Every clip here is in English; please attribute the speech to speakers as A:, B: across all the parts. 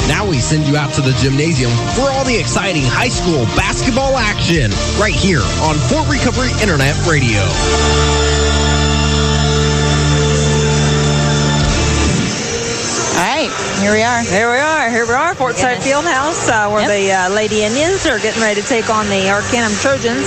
A: Now we send you out to the gymnasium for all the exciting high school basketball action right here on Fort Recovery Internet Radio.
B: All right, here we are.
C: Here we are, Fortside Fieldhouse, where the Lady Indians are getting ready to take on the Arcanum Trojans.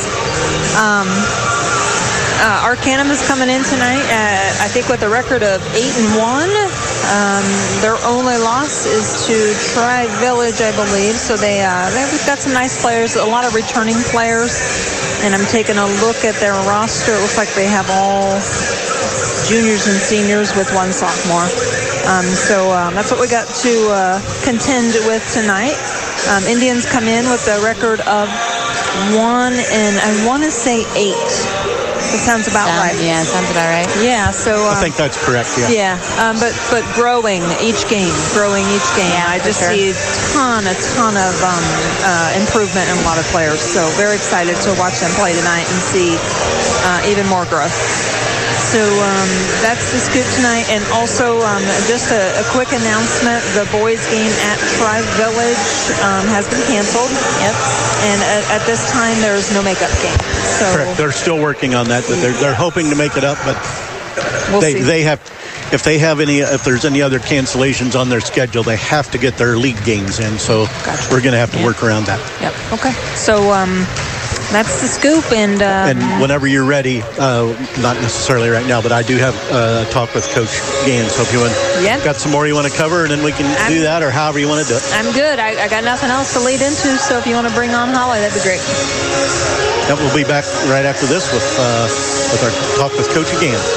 C: Arcanum is coming in tonight, I think, with a record of 8-1. Their only loss is to Tri-Village, I believe. So they've got some nice players, a lot of returning players. And I'm taking a look at their roster. It looks like they have all juniors and seniors with one sophomore. So that's what we got to contend with tonight. Indians come in with a record of 1 and I want to say 8. It sounds about right.
B: Yeah, sounds about right.
C: Yeah, so
D: I think that's correct. Yeah.
C: Yeah, but growing each game.
B: Yeah,
C: I just see a ton of improvement in a lot of players. So very excited to watch them play tonight and see even more growth. So that's the scoop tonight. And also just a quick announcement. The boys game at Tri-Village has been canceled.
B: Yep.
C: And at this time, there's no makeup game. So
D: correct. They're still working on that. They're hoping to make it up, but they have. If there's any other cancellations on their schedule, they have to get their league games in. So we're going to have to work around that.
C: Yep. Okay. So that's the scoop. And
D: whenever you're ready, not necessarily right now, but I do have a talk with Coach Gans. So if you got some more you want to cover, and then we can do that, or however you want to do it.
C: I'm good. I got nothing else to lead into. So if you want to bring on Holly, that'd be great.
D: Yep, we'll be back right after this with our talk with Coach Gans.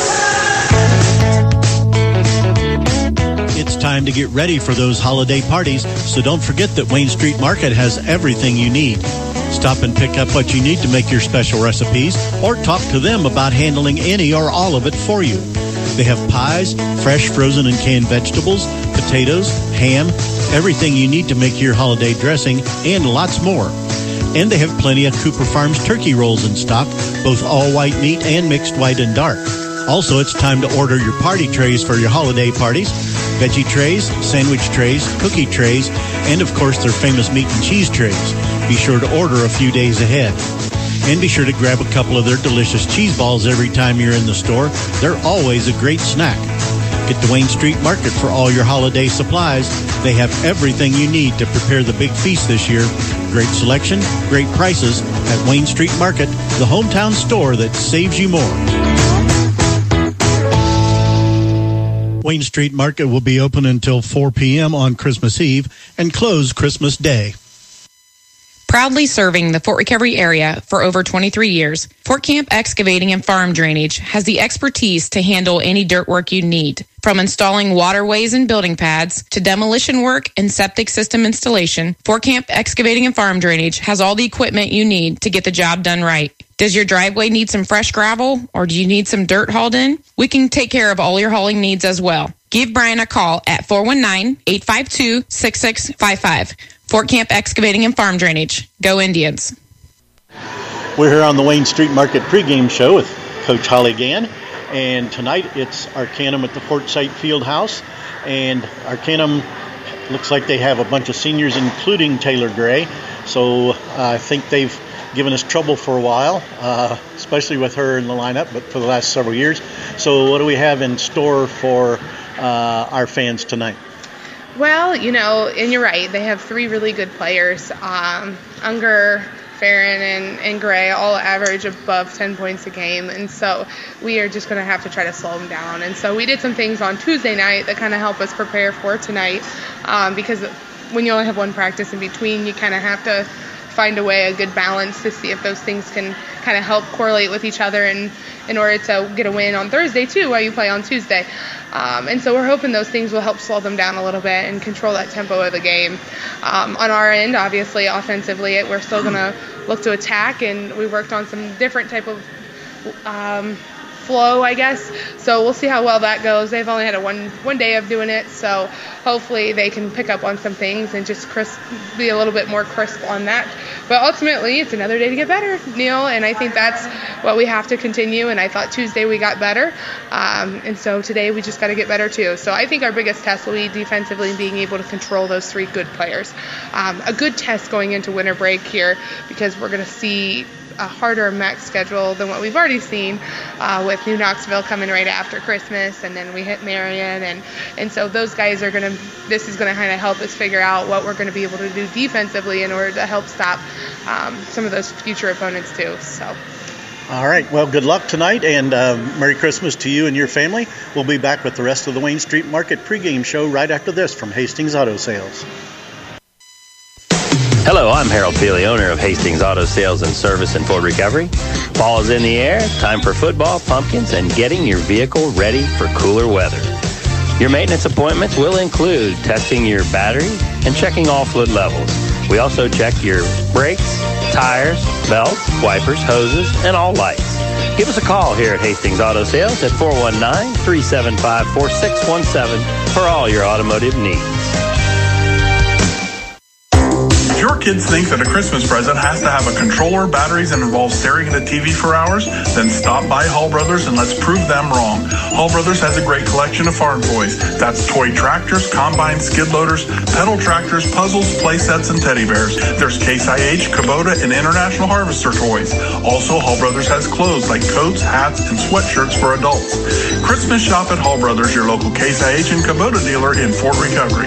D: It's time to get ready for those holiday parties, so don't forget that Wayne Street Market has everything you need. Stop and pick up what you need to make your special recipes, or talk to them about handling any or all of it for you. They have pies, fresh, frozen, and canned vegetables, potatoes, ham, everything you need to make your holiday dressing, and lots more. And they have plenty of Cooper Farms turkey rolls in stock, both all white meat and mixed white and dark. Also, it's time to order your party trays for your holiday parties. Veggie trays, sandwich trays, cookie trays, and of course their famous meat and cheese trays. Be sure to order a few days ahead. And be sure to grab a couple of their delicious cheese balls every time you're in the store. They're always a great snack. Get to Wayne Street Market for all your holiday supplies. They have everything you need to prepare the big feast this year. Great selection, great prices at Wayne Street Market, the hometown store that saves you more. Wayne Street Market will be open until 4 p.m. on Christmas Eve and close Christmas Day.
E: Proudly serving the Fort Recovery area for over 23 years, Fort Camp Excavating and Farm Drainage has the expertise to handle any dirt work you need. From installing waterways and building pads to demolition work and septic system installation, Fort Camp Excavating and Farm Drainage has all the equipment you need to get the job done right. Does your driveway need some fresh gravel, or do you need some dirt hauled in? We can take care of all your hauling needs as well. Give Brian a call at 419-852-6655. Fort Camp Excavating and Farm Drainage. Go Indians.
D: We're here on the Wayne Street Market pregame show with Coach Holly Gann. And tonight it's Arcanum at the Fortsite Fieldhouse. And Arcanum looks like they have a bunch of seniors, including Taylor Gray. So I think they've given us trouble for a while, especially with her in the lineup, but for the last several years. So what do we have in store for our fans tonight?
F: Well, and you're right. They have 3 really good players. Unger, Farron, and Gray all average above 10 points a game. And so we are just going to have to try to slow them down. And so we did some things on Tuesday night that kind of help us prepare for tonight, because when you only have one practice in between, you kind of have to find a good balance to see if those things can kind of help correlate with each other in order to get a win on Thursday too while you play on Tuesday. And so we're hoping those things will help slow them down a little bit and control that tempo of the game. On our end, obviously, offensively, we're still going to look to attack, and we worked on some different type of flow, I guess. So we'll see how well that goes. They've only had one day of doing it, so hopefully they can pick up on some things and just be a little bit more crisp on that. But ultimately, it's another day to get better, Neil, and I think that's what we have to continue. And I thought Tuesday we got better, and so today we just got to get better too. So I think our biggest test will be defensively being able to control those three good players. A good test going into winter break here, because we're going to see a harder MAC schedule than what we've already seen with New Knoxville coming right after Christmas, and then we hit Marion, and so those guys this is going to kind of help us figure out what we're going to be able to do defensively in order to help stop some of those future opponents too. So.
D: All right. Well, good luck tonight, and Merry Christmas to you and your family. We'll be back with the rest of the Wayne Street Market pregame show right after this from Hastings Auto Sales.
G: Hello, I'm Harold Feely, owner of Hastings Auto Sales and Service in Fort Recovery. Fall is in the air, time for football, pumpkins, and getting your vehicle ready for cooler weather. Your maintenance appointments will include testing your battery and checking all fluid levels. We also check your brakes, tires, belts, wipers, hoses, and all lights. Give us a call here at Hastings Auto Sales at 419-375-4617 for all your automotive needs.
H: If your kids think that a Christmas present has to have a controller, batteries, and involves staring at a TV for hours, then stop by Hall Brothers and let's prove them wrong. Hall Brothers has a great collection of farm toys. That's toy tractors, combines, skid loaders, pedal tractors, puzzles, play sets, and teddy bears. There's Case IH, Kubota, and International Harvester toys. Also, Hall Brothers has clothes like coats, hats, and sweatshirts for adults. Christmas shop at Hall Brothers, your local Case IH and Kubota dealer in Fort Recovery.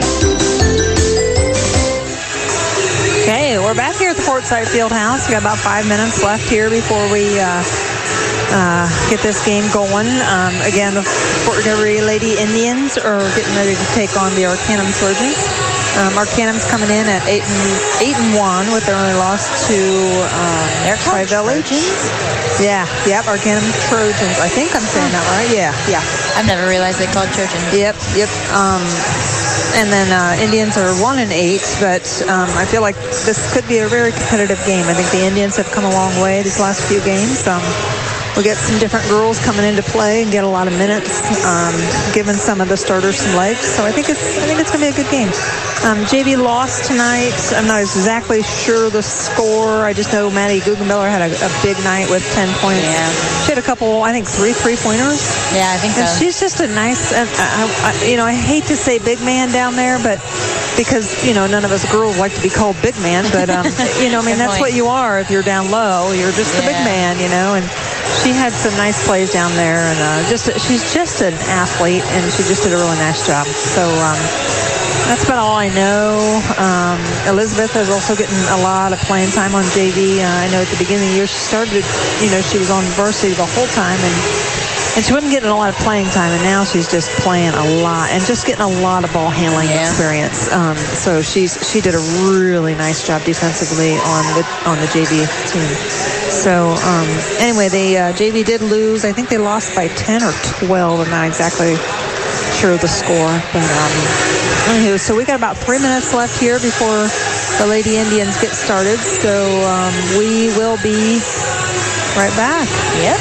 C: Okay, we're back here at the Portside Fieldhouse. We got about 5 minutes left here before we get this game going. Again, the Fort Recovery Lady Indians are getting ready to take on the Arcanum Trojans. Arcanum's coming in at 8-1 with their only loss to Tri Village. Yep, Arcanum Trojans. I think I'm saying that right. Yeah.
B: I've never realized they called Trojans.
C: Yep. And then Indians are 1-8, but I feel like this could be a very competitive game. I think the Indians have come a long way these last few games. We'll get some different girls coming into play and get a lot of minutes, giving some of the starters some legs. So I think it's going to be a good game. JV lost tonight. I'm not exactly sure the score. I just know Maddie Guggenmiller had a big night with 10 points.
B: Yeah.
C: She had a couple, I think 3 3-pointers.
B: Yeah, I think so.
C: And she's just a nice, I hate to say big man down there, but because, none of us girls like to be called big man, but, that's what you are if you're down low. You're just the big man, and she had some nice plays down there, and she's just an athlete, and she just did a really nice job. So that's about all I know. Elizabeth is also getting a lot of playing time on JV. I know at the beginning of the year she started, she was on varsity the whole time, and she wasn't getting a lot of playing time, and now she's just playing a lot and just getting a lot of ball handling experience. So she did a really nice job defensively on the JV team. So anyway, the JV did lose. I think they lost by 10 or 12. I'm not exactly sure of the score, but anywho, so we got about 3 minutes left here before the Lady Indians get started. So we will be right back.
B: Yep.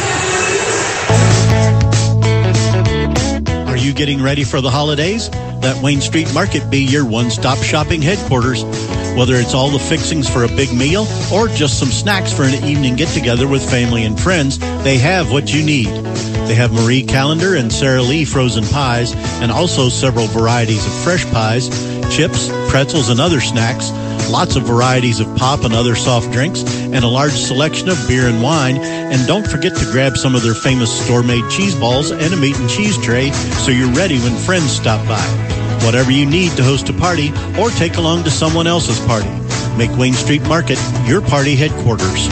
D: Are you getting ready for the holidays? Let Wayne Street Market be your one-stop shopping headquarters. Whether it's all the fixings for a big meal or just some snacks for an evening get-together with family and friends, they have what you need. They have Marie Callender and Sara Lee frozen pies, and also several varieties of fresh pies, chips, pretzels, and other snacks, lots of varieties of pop and other soft drinks, and a large selection of beer and wine. And don't forget to grab some of their famous store-made cheese balls and a meat and cheese tray so you're ready when friends stop by. Whatever you need to host a party or take along to someone else's party, make Wayne Street Market your party headquarters.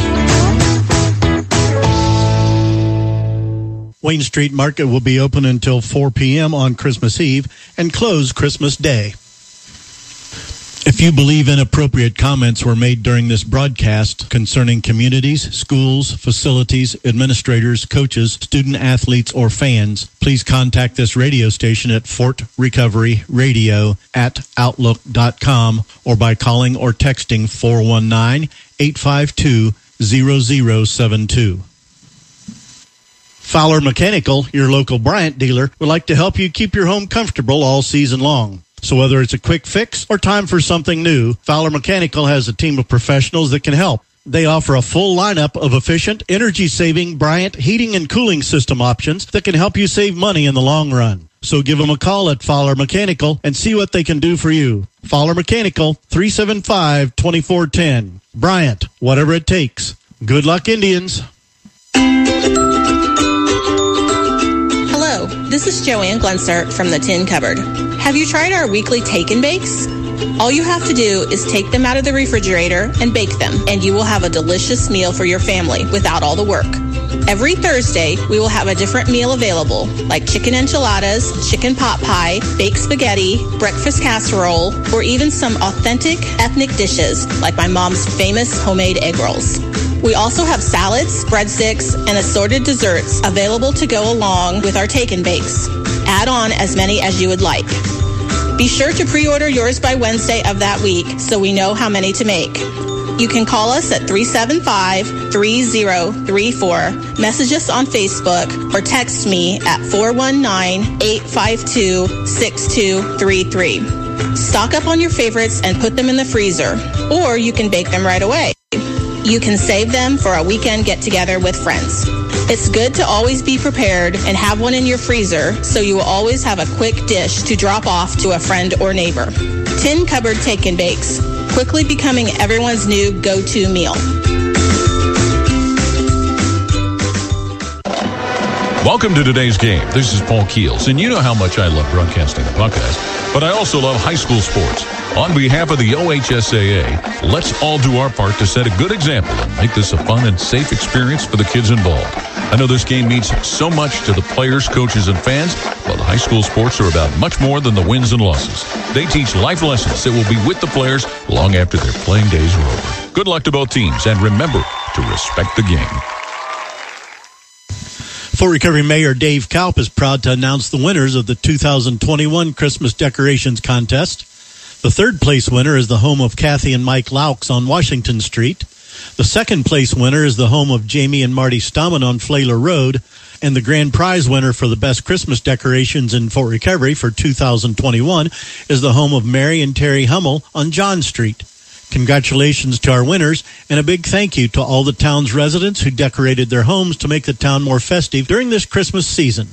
D: Wayne Street Market will be open until 4 p.m. on Christmas Eve and close Christmas Day. If you believe inappropriate comments were made during this broadcast concerning communities, schools, facilities, administrators, coaches, student athletes, or fans, please contact this radio station at fortrecoveryradio@outlook.com or by calling or texting 419-852-0072. Fowler Mechanical, your local Bryant dealer, would like to help you keep your home comfortable all season long. So whether it's a quick fix or time for something new, Fowler Mechanical has a team of professionals that can help. They offer a full lineup of efficient, energy-saving Bryant heating and cooling system options that can help you save money in the long run. So give them a call at Fowler Mechanical and see what they can do for you. Fowler Mechanical, 375-2410. Bryant, whatever it takes. Good luck, Indians.
I: Hello, this is Joanne Glenser from the Tin Cupboard. Have you tried our weekly Take and Bakes? All you have to do is take them out of the refrigerator and bake them, and you will have a delicious meal for your family without all the work. Every Thursday, we will have a different meal available, like chicken enchiladas, chicken pot pie, baked spaghetti, breakfast casserole, or even some authentic ethnic dishes, like my mom's famous homemade egg rolls. We also have salads, breadsticks, and assorted desserts available to go along with our Take and Bakes. Add on as many as you would like. Be sure to pre-order yours by Wednesday of that week so we know how many to make. You can call us at 375-3034, message us on Facebook, or text me at 419-852-6233. Stock up on your favorites and put them in the freezer, or you can bake them right away. You can save them for a weekend get-together with friends. It's good to always be prepared and have one in your freezer so you will always have a quick dish to drop off to a friend or neighbor. Tin Cupboard Take and Bakes, quickly becoming everyone's new go-to meal.
J: Welcome to today's game. This is Paul Keels, and you know how much I love broadcasting the Buckeyes, but I also love high school sports. On behalf of the OHSAA, let's all do our part to set a good example and make this a fun and safe experience for the kids involved. I know this game means so much to the players, coaches, and fans, but high school sports are about much more than the wins and losses. They teach life lessons that will be with the players long after their playing days are over. Good luck to both teams, and remember to respect the game.
D: Fort Recovery Mayor Dave Kaup is proud to announce the winners of the 2021 Christmas Decorations Contest. The third place winner is the home of Kathy and Mike Laux on Washington Street. The second place winner is the home of Jamie and Marty Stammen on Flayler Road. And the grand prize winner for the best Christmas decorations in Fort Recovery for 2021 is the home of Mary and Terry Hummel on John Street. Congratulations to our winners, and a big thank you to all the town's residents who decorated their homes to make the town more festive during this Christmas season.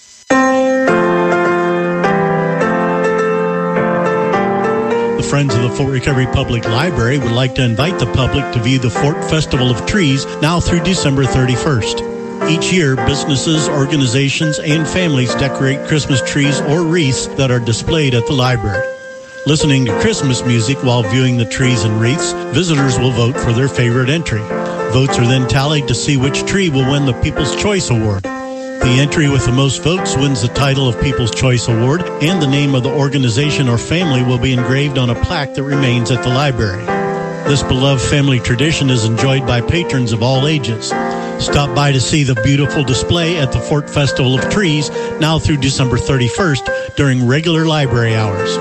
D: The Friends of the Fort Recovery Public Library would like to invite the public to view the Fort Festival of Trees now through December 31st. Each year, businesses, organizations, and families decorate Christmas trees or wreaths that are displayed at the library. Listening to Christmas music while viewing the trees and wreaths, visitors will vote for their favorite entry. Votes are then tallied to see which tree will win the People's Choice Award. The entry with the most votes wins the title of People's Choice Award, and the name of the organization or family will be engraved on a plaque that remains at the library. This beloved family tradition is enjoyed by patrons of all ages. Stop by to see the beautiful display at the Fort Festival of Trees now through December 31st during regular library hours.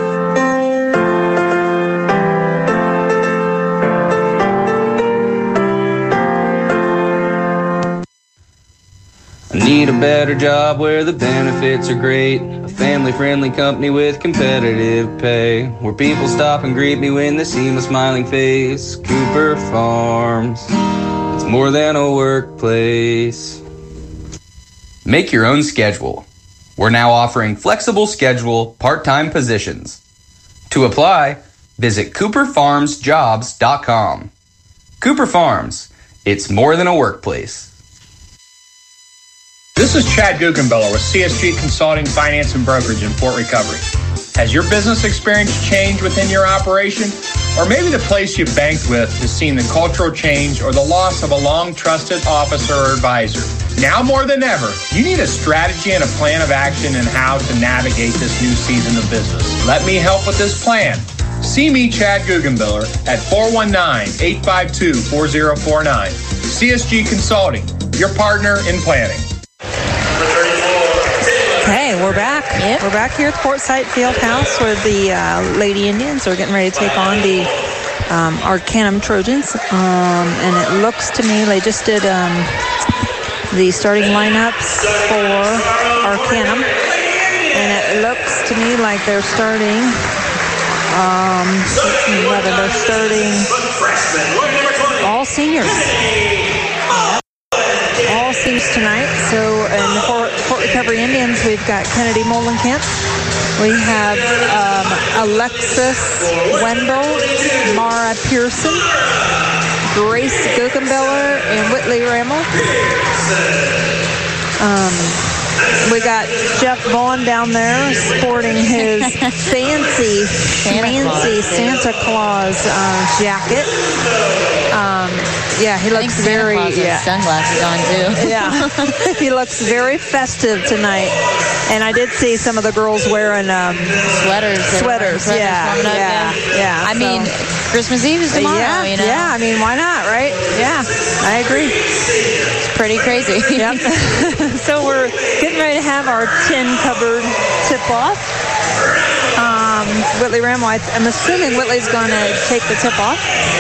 K: I need a better job where the benefits are great. A family-friendly company with competitive pay. Where people stop and greet me when they see my smiling face. Cooper Farms, it's more than a workplace. Make your own schedule. We're now offering flexible schedule part-time positions. To apply, visit CooperFarmsJobs.com. Cooper Farms, it's more than a workplace.
L: This is Chad Guggenbiller with CSG Consulting, Finance, and Brokerage in Fort Recovery. Has your business experience changed within your operation? Or maybe the place you banked with has seen the cultural change or the loss of a long-trusted officer or advisor. Now more than ever, you need a strategy and a plan of action in how to navigate this new season of business. Let me help with this plan. See me, Chad Guggenbiller, at 419-852-4049. CSG Consulting, your partner in planning.
C: Okay, we're back.
B: Yep.
C: We're back here at Portside Fieldhouse where the Lady Indians are getting ready to take on the Arcanum Trojans. And it looks to me they just did the starting lineups for Arcanum. And it looks to me like they're starting, they're starting all seniors. All seniors tonight. So in the Fort Recovery Indians, we've got Kennedy Molenkamp. We have Alexis Wendell, Mara Pearson, Grace Guggenbiller, and Whitley Rammel. We got Jeff Vaughn down there sporting his fancy Santa Claus jacket. He looks very
B: sunglasses on too.
C: Yeah, he looks very festive tonight. And I did see some of the girls wearing sweaters. Yeah.
B: I mean, Christmas Eve is tomorrow. You know.
C: Yeah. I mean, why not, right? Yeah, I agree.
B: It's pretty crazy.
C: Yep. So we're getting ready to have our tin cupboard tip-off. Whitley Rammel, I'm assuming Whitley's going to take the tip-off.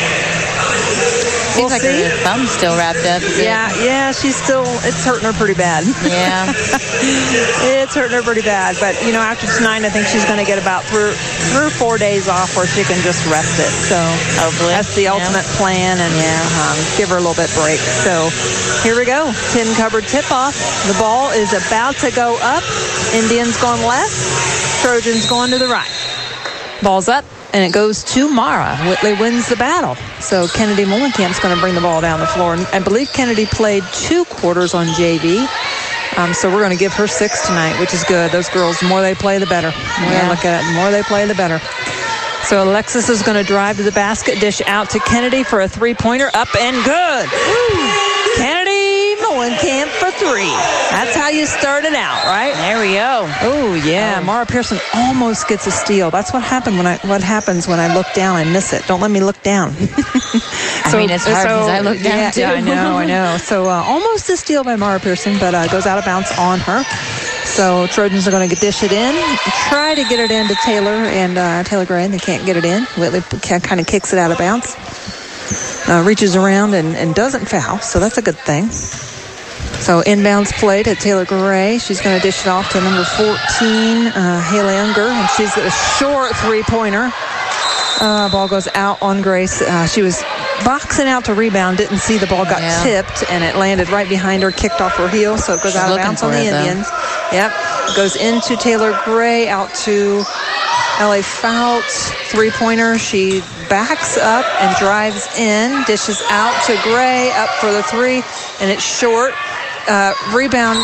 B: Seems like her thumb's still wrapped up.
C: Yeah, she's still, it's hurting her pretty bad.
B: Yeah.
C: It's hurting her pretty bad. But, after tonight, I think she's going to get about 3 or 4 days off where she can just rest it. So
B: hopefully.
C: That's the ultimate plan, and give her a little bit break. So here we go. Tin cupboard tip-off. The ball is about to go up. Indians going left. Trojans going to the right. Ball's up. And it goes to Mara. Whitley wins the battle. So Kennedy Molenkamp's going to bring the ball down the floor. And I believe Kennedy played 2 quarters on JV. So we're going to give her 6 tonight, which is good. Those girls, the more they play, the better. Look at it. The more they play, the better. So Alexis is going to drive to the basket, dish out to Kennedy for a 3-pointer. Up and good. Woo. Kennedy Molenkamp for 3. That's how you start it out, right?
B: There we go.
C: Oh, yeah. Mara Pearson almost gets a steal. That's what happens when I look down. I miss it. Don't let me look down.
B: I mean, it's hard because I look down, too.
C: Yeah, I know. So almost a steal by Mara Pearson, but goes out of bounds on her. So Trojans are going to dish it in, try to get it into Taylor and Taylor Gray, and they can't get it in. Whitley kind of kicks it out of bounds. Reaches around and doesn't foul, so that's a good thing. So inbounds play to Taylor Gray. She's going to dish it off to number 14, Haley Unger, and she's got a short 3-pointer. Ball goes out on Grace. She was boxing out to rebound, didn't see the ball, got tipped, and it landed right behind her, kicked off her heel, so it goes out of bounds on the Indians. Yep. Goes into Taylor Gray, out to L.A. Fout, 3-pointer. She backs up and drives in, dishes out to Gray, up for the 3, and it's short. Rebound.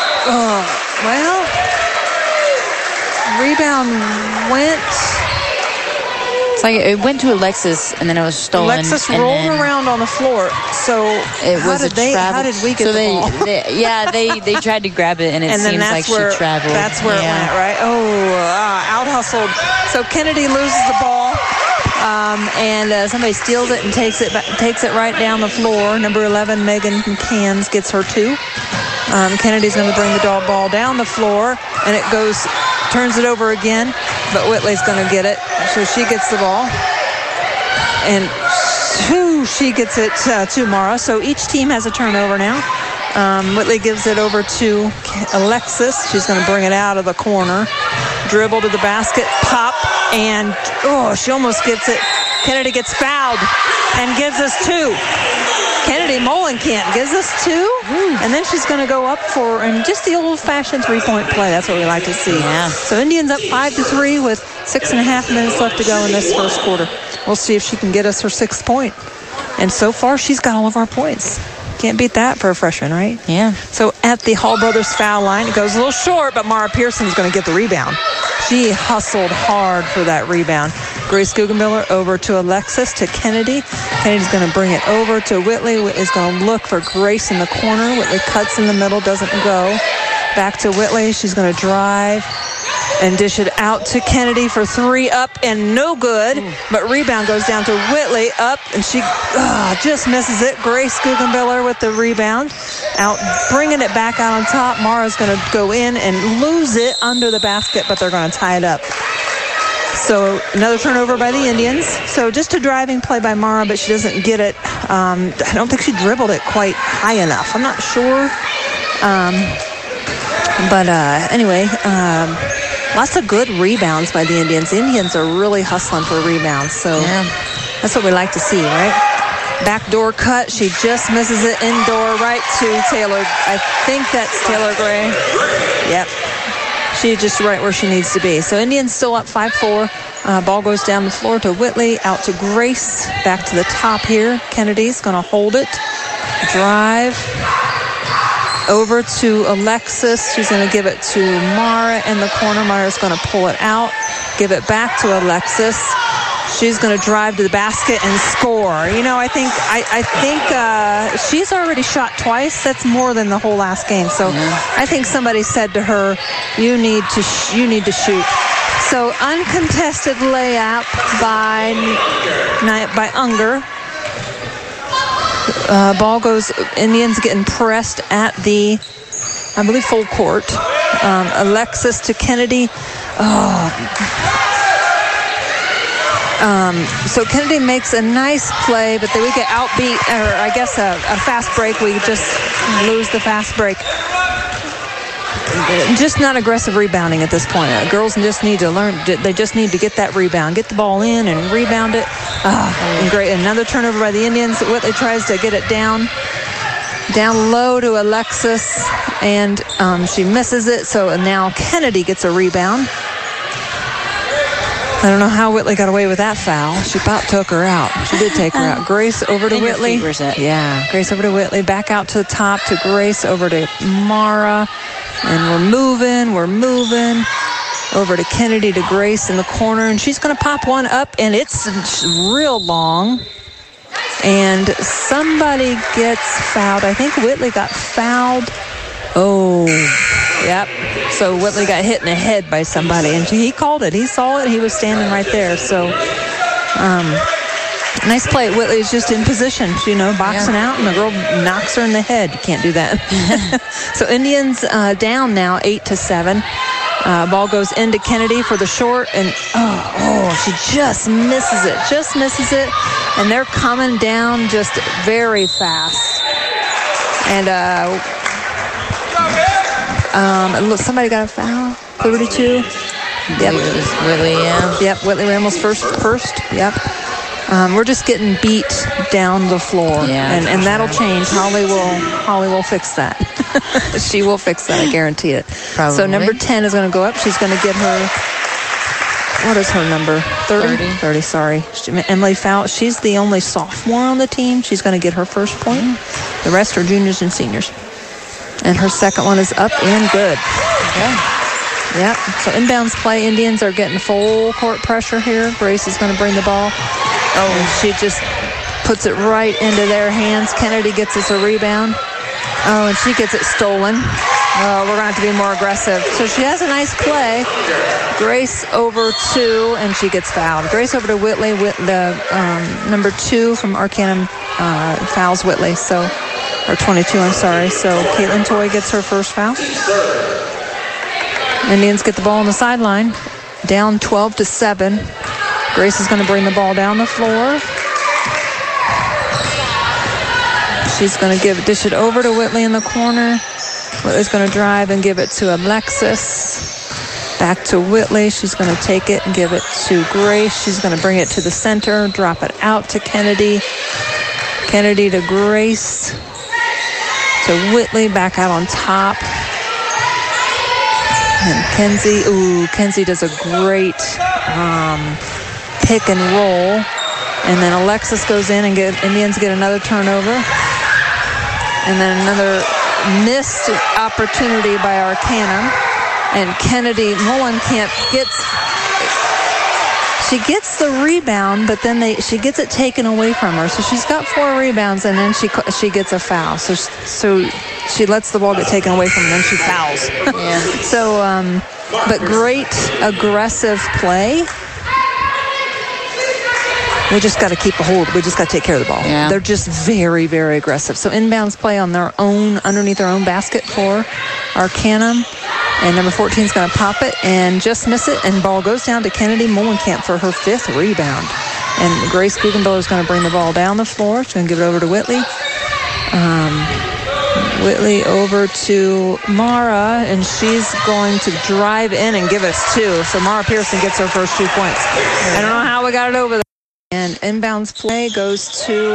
C: Rebound went.
B: It's like it went to Alexis, and then it was stolen.
C: Alexis rolled around on the floor. So how did we get the ball?
B: They tried to grab it, and it seems like she traveled.
C: That's where it went, right? Out hustled. So Kennedy loses the ball, and somebody steals it and takes it right down the floor. Number 11, Megan McCanns, gets her 2. Kennedy's going to bring the ball down the floor, and it turns it over again, but Whitley's going to get it. So she gets the ball. And she gets it to Mara. So each team has a turnover now. Whitley gives it over to Alexis. She's going to bring it out of the corner. Dribble to the basket, pop, and she almost gets it. Kennedy gets fouled and gives us 2. Kennedy Molenkamp gives us 2, and then she's going to go up for just the old-fashioned 3-point play. That's what we like to see.
B: Yeah.
C: So Indians up 5-3 with 6.5 minutes left to go in this first quarter. We'll see if she can get us her 6th point. And so far, she's got all of our points. Can't beat that for a freshman, right?
B: Yeah.
C: So at the Hall Brothers foul line, it goes a little short, but Mara Pearson's going to get the rebound. She hustled hard for that rebound. Grace Guggenbiller over to Alexis, to Kennedy. Kennedy's going to bring it over to Whitley. Whitley's going to look for Grace in the corner. Whitley cuts in the middle, doesn't go. Back to Whitley. She's going to drive and dish it out to Kennedy for 3, up and no good. But rebound goes down to Whitley, up, and she just misses it. Grace Guggenbiller with the rebound. Out, bringing it back out on top. Mara's going to go in and lose it under the basket, but they're going to tie it up. So another turnover by the Indians. So just a driving play by Mara, but she doesn't get it. I don't think she dribbled it quite high enough. I'm not sure. Anyway, lots of good rebounds by the Indians. The Indians are really hustling for rebounds, so that's what we like to see, right? Backdoor cut. She just misses it indoor right to Taylor. I think that's Taylor Gray. Yep. She's just right where she needs to be. So Indians still up 5-4. Ball goes down the floor to Whitley, out to Grace, back to the top here. Kennedy's going to hold it. Drive. Over to Alexis. She's going to give it to Mara in the corner. Mara's going to pull it out. Give it back to Alexis. She's going to drive to the basket and score. You know, I think she's already shot twice. That's more than the whole last game. So I think somebody said to her, you need to shoot. So uncontested layup by Unger. Ball goes, Indians getting pressed at the, I believe, full court. Alexis to Kennedy. So Kennedy makes a nice play, but then we get outbeat, or I guess a fast break. We just lose the fast break. Just not aggressive rebounding at this point. Girls just need to learn. They just need to get that rebound, get the ball in and rebound it. And great. Another turnover by the Indians. Whitley tries to get it down low to Alexis, and she misses it. So now Kennedy gets a rebound. I don't know how Whitley got away with that foul. She about took her out. She did take her out. Grace over to Whitley. Yeah, Grace over to Whitley. Back out to the top to Grace, over to Mara. And we're moving. Over to Kennedy to Grace in the corner. And she's going to pop one up, and it's real long. And somebody gets fouled. I think Whitley got fouled. Oh, yep. So Whitley got hit in the head by somebody, and he called it. He saw it. He was standing right there. So, nice play. Whitley's just in position, boxing out, and the girl knocks her in the head. You can't do that. So Indians down now 8-7. Ball goes into Kennedy for the short, and she just misses it. And they're coming down just very fast. And look, somebody got a foul. 32. Yep.
B: Whitley, yeah.
C: Yep, Whitley Ramos first. Yep. We're just getting beat down the floor. Yeah, and that'll change. Holly will fix that. She will fix that, I guarantee it. Probably. So number 10 is going to go up. She's going to get her, what is her number? 30, sorry. Emily Fowl. She's the only sophomore on the team. She's going to get her first point. The rest are juniors and seniors. And her second one is up and good. Yep. So inbounds play. Indians are getting full court pressure here. Grace is going to bring the ball. And she just puts it right into their hands. Kennedy gets us a rebound. And she gets it stolen. We're going to have to be more aggressive. So she has a nice play. Grace over to, and she gets fouled. Grace over to Whitley. The number 2 from Arcanum fouls Whitley. Or 22, I'm sorry. So Caitlin Toy gets her first foul. Indians get the ball on the sideline. Down 12-7. Grace is going to bring the ball down the floor. She's going to dish it over to Whitley in the corner. Whitley's going to drive and give it to Alexis. Back to Whitley. She's going to take it and give it to Grace. She's going to bring it to the center, drop it out to Kennedy. Kennedy to Grace. To Whitley, back out on top. And Kenzie does a great pick and roll. And then Alexis goes in and Indians get another turnover. And then another missed opportunity by Arcanum. And Kennedy Mullenkamp gets the rebound, but then she gets it taken away from her. So she's got 4 rebounds, and then she gets a foul. So she lets the ball get taken away from her, and then she fouls. Yeah. So, but great aggressive play. We just got to keep a hold. We just got to take care of the ball. Yeah. They're just very, very aggressive. So inbounds play on their own, underneath their own basket for Arcanum. And number 14 is going to pop it and just miss it. And ball goes down to Kennedy Mullenkamp for her 5th rebound. And Grace Guggenbiller is going to bring the ball down the floor. She's going to give it over to Whitley. Whitley over to Mara, and she's going to drive in and give us 2. So Mara Pearson gets her first 2 points. I don't know how we got it over there. And inbounds play goes to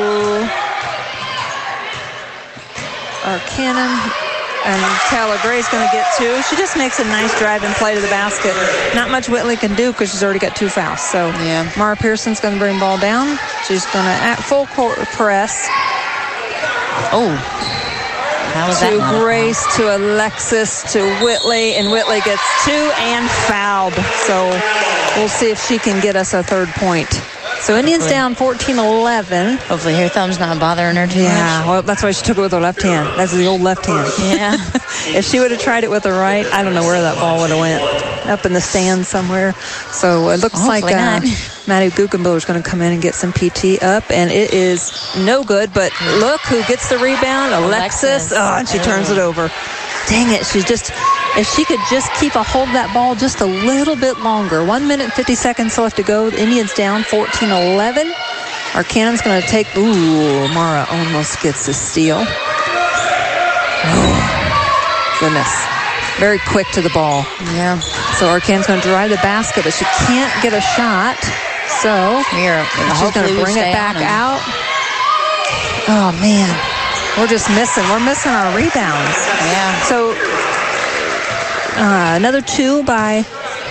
C: our Cannon, and Taylor Gray's going to get 2. She just makes a nice drive and play to the basket. Not much Whitley can do because she's already got 2 fouls. So Mara Pearson's going to bring the ball down. She's going to at full court press.
B: Oh. How was that?
C: To Grace, to Alexis, to Whitley, and Whitley gets 2 and fouled. So we'll see if she can get us a 3rd point. So Indians down 14-11.
B: Hopefully her thumb's not bothering her too much.
C: Yeah, well, that's why she took it with her left hand. That's the old left hand.
B: Yeah.
C: If she would have tried it with her right, I don't know where that ball would have went. Up in the stands somewhere. So it looks like Maddie Guggenbiller is going to come in and get some PT up, and it is no good. But look who gets the rebound, Alexis. Oh, and she turns it over. Dang it, if she could just keep a hold of that ball just a little bit longer. 1 minute, 50 seconds left to go. The Indians down 14-11. Our Cannon's going to take, Mara almost gets the steal. Oh, goodness. Very quick to the ball.
B: Yeah.
C: So our Cannon's going to drive the basket, but she can't get a shot. So she's going to bring it back out. Oh, man. We're just missing. We're missing our rebounds.
B: Yeah.
C: So another 2 by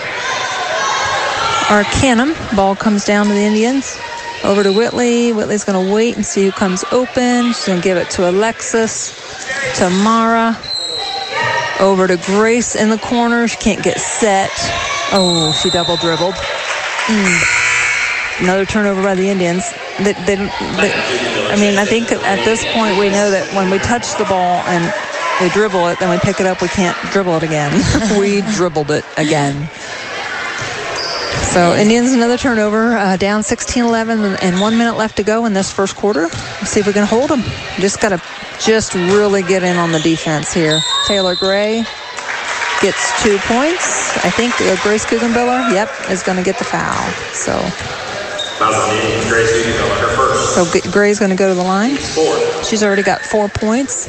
C: our Cannon. Ball comes down to the Indians. Over to Whitley. Whitley's going to wait and see who comes open. She's going to give it to Alexis, to Mara. Over to Grace in the corner. She can't get set. Oh, she double dribbled. Another turnover by the Indians. I think at this point we know that when we touch the ball and we dribble it, then we pick it up, we can't dribble it again. We dribbled it again. So Indians another turnover, down 16-11 and 1 minute left to go in this first quarter. Let's see if we can hold them. Just got to really get in on the defense here. Taylor Gray gets 2 points. I think Grace Guggenbiller, is going to get the foul. So Gray's going to go to the line. She's already got 4 points.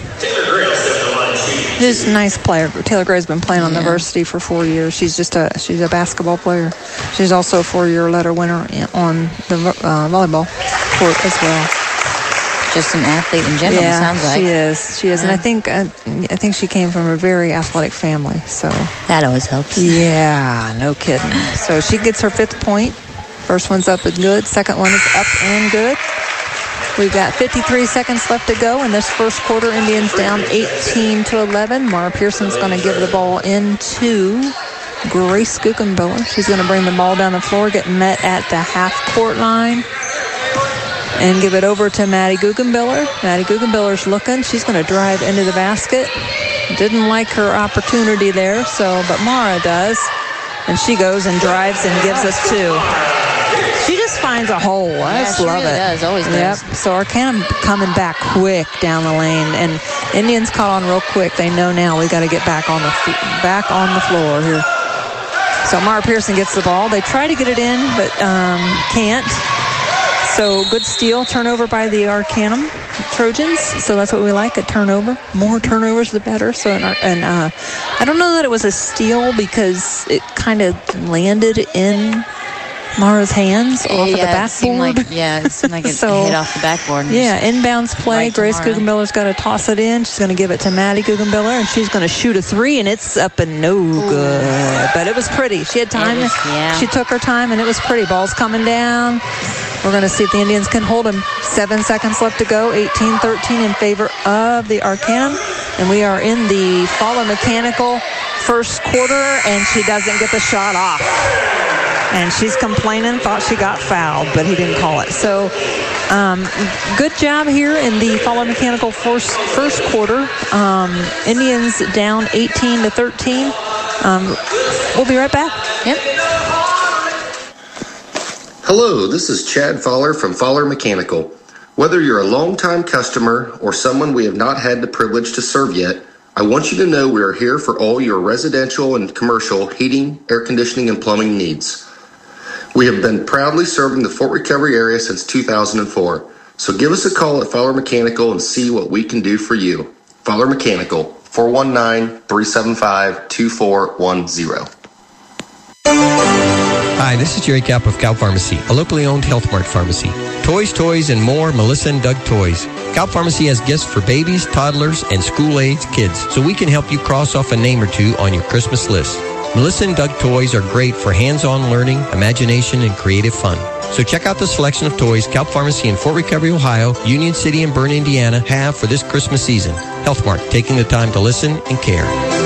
C: Just a nice player. Taylor Gray's been playing on the varsity for 4 years. She's a basketball player. She's also a 4-year letter winner on the volleyball court as well.
B: Just an athlete in general, it sounds like.
C: She is. And I think she came from a very athletic family. So
B: that always helps.
C: Yeah, no kidding. So she gets her 5th point. First one's up and good. Second one is up and good. We've got 53 seconds left to go in this first quarter. Indians down 18-11. Mara Pearson's going to give the ball into Grace Guggenbiller. She's going to bring the ball down the floor, get met at the half-court line, and give it over to Maddie Guggenbiller. Maddie Guggenbiller's looking. She's going to drive into the basket. Didn't like her opportunity there, but Mara does. And she goes and drives and gives us 2. She just finds a hole. I just love it.
B: Does, always does.
C: So our Cannon coming back quick down the lane, and Indians caught on real quick. They know now we got to get back on the floor here. So Mara Pearson gets the ball. They try to get it in, but can't. So good steal, turnover by the Arcanum Trojans. So that's what we like, a turnover. More turnovers, the better. So I don't know that it was a steal because it kind of landed in Mara's hands off of the backboard.
B: It seemed like it hit off the backboard.
C: Yeah, inbounds play. Right, Grace Guggenbiller's got to toss it in. She's going to give it to Maddie Guggenbiller, and she's going to shoot a 3, and it's up and no good. But it was pretty. She had time. She took her time, and it was pretty. Ball's coming down. We're going to see if the Indians can hold them. 7 seconds left to go. 18-13 in favor of the Arcanum. And we are in the Fowler Mechanical first quarter, and she doesn't get the shot off. And she's complaining, thought she got fouled, but he didn't call it. So good job here in the Fowler Mechanical first quarter. Indians down 18-13. We'll be right back.
B: Yep.
M: Hello, this is Chad Fowler from Fowler Mechanical. Whether you're a longtime customer or someone we have not had the privilege to serve yet, I want you to know we are here for all your residential and commercial heating, air conditioning, and plumbing needs. We have been proudly serving the Fort Recovery area since 2004, so give us a call at Fowler Mechanical and see what we can do for you. Fowler Mechanical, 419-375-2410.
A: Hi, this is Jerry Kapp of Cow Pharmacy, a locally owned Health Mart pharmacy. Toys, and more, Melissa and Doug Toys. Cow Pharmacy has gifts for babies, toddlers, and school-age kids, so we can help you cross off a name or two on your Christmas list. Melissa and Doug Toys are great for hands-on learning, imagination, and creative fun. So check out the selection of toys Cow Pharmacy in Fort Recovery, Ohio, Union City, and Bern, Indiana have for this Christmas season. Health Mart, taking the time to listen and care.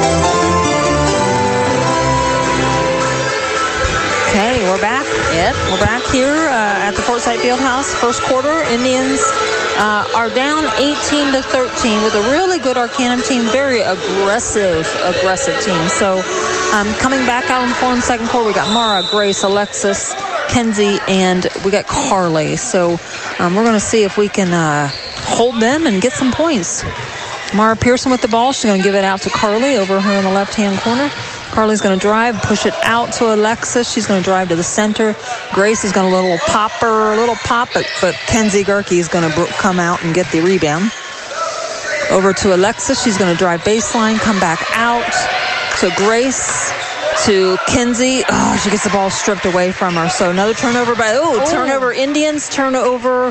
C: Okay, we're back. Yep, we're back here at the Forsyth Fieldhouse. First quarter, Indians are down 18-13 with a really good Arcanum team, very aggressive team. So coming back out on the floor in the second quarter, we got Mara, Grace, Alexis, Kenzie, and we got Carly. So we're going to see if we can hold them and get some points. Mara Pearson with the ball. She's going to give it out to Carly over here in the left-hand corner. Carly's going to drive, push it out to Alexis. She's going to drive to the center. Grace is going to little pop, but Kenzie Gerke is going to come out and get the rebound. Over to Alexis. She's going to drive baseline, come back out to Grace, to Kenzie. Oh, she gets the ball stripped away from her. So another turnover turnover Indians, turnover.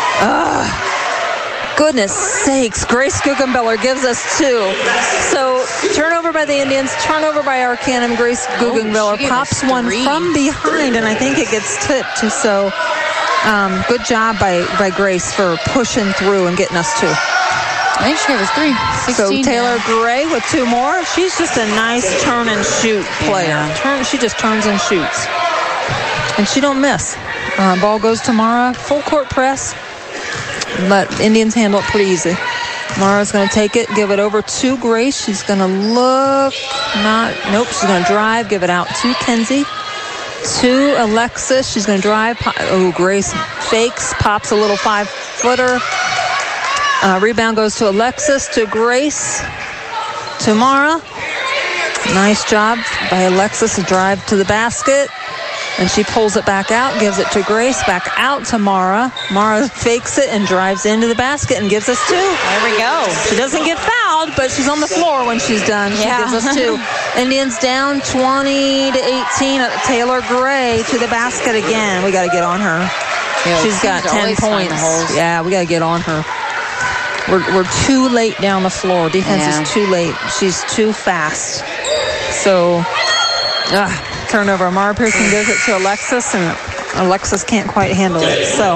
C: Goodness sakes, Grace Guggenbiller gives us 2. So turnover by the Indians, turnover by Arcanum. Grace Guggenbiller pops one from behind, and I think it gets tipped. So good job by Grace for pushing through and getting us 2.
B: I think she gave us 3. 16
C: so Taylor Gray with 2 more. She's just a nice turn and shoot player. Yeah. She just turns and shoots. And she don't miss. Ball goes to Mara. Full court press. But Indians handle it pretty easy. Mara's going to take it, give it over to Grace. She's going to look. She's going to drive, give it out to Kenzie. To Alexis. She's going to drive. Grace fakes, pops a little 5-footer. Rebound goes to Alexis, to Grace, to Mara. Nice job by Alexis to drive to the basket. And she pulls it back out, gives it to Grace, back out to Mara. Mara fakes it and drives into the basket and gives us 2.
B: There we go.
C: She doesn't get fouled, but she's on the floor when she's done. She gives us 2. Indians down 20-18. Taylor Gray to the basket again. We got to get on her. She's got 10 points. Yeah, we got to get on her. We're too late down the floor. Defense is too late. She's too fast. So, turnover. Mara Pearson gives it to Alexis, and Alexis can't quite handle it. So,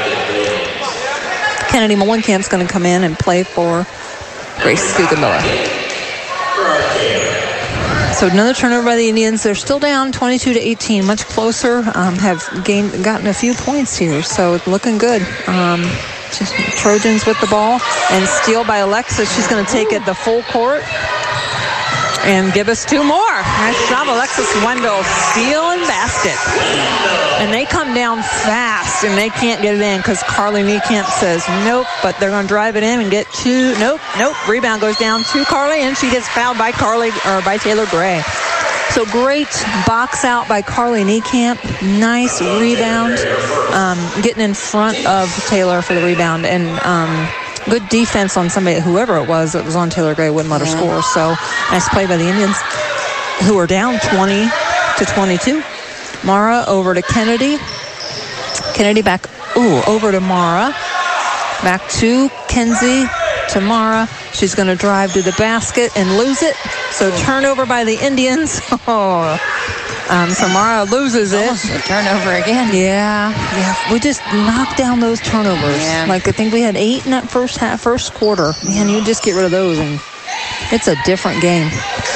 C: Kennedy Mullencamp's going to come in and play for Grace Guggenbiller. So another turnover by the Indians. They're still down 22-18, much closer. Have gotten a few points here, so it's looking good. Trojans with the ball and steal by Alexis. She's going to take it the full court and give us 2 more. Nice job, Alexis Wendell. Steal and basket. And they come down fast, and they can't get it in because Carly Niekamp says nope, but they're going to drive it in and get 2. Nope. Rebound goes down to Carly, and she gets fouled by by Taylor Gray. So great box out by Carly Niekamp. Nice rebound. Getting in front of Taylor for the rebound. And good defense on somebody, whoever it was that was on Taylor Gray, wouldn't let her score. So nice play by the Indians, who are down 20-22. Mara over to Kennedy. Kennedy back over to Mara. Back to Kenzie, to Mara. She's going to drive to the basket and lose it. So turnover by the Indians. So Mara loses it.
B: Almost a turnover again.
C: Yeah. We just knocked down those turnovers. Yeah. Like I think we had 8 in that first quarter. Man, you just get rid of those and it's a different game.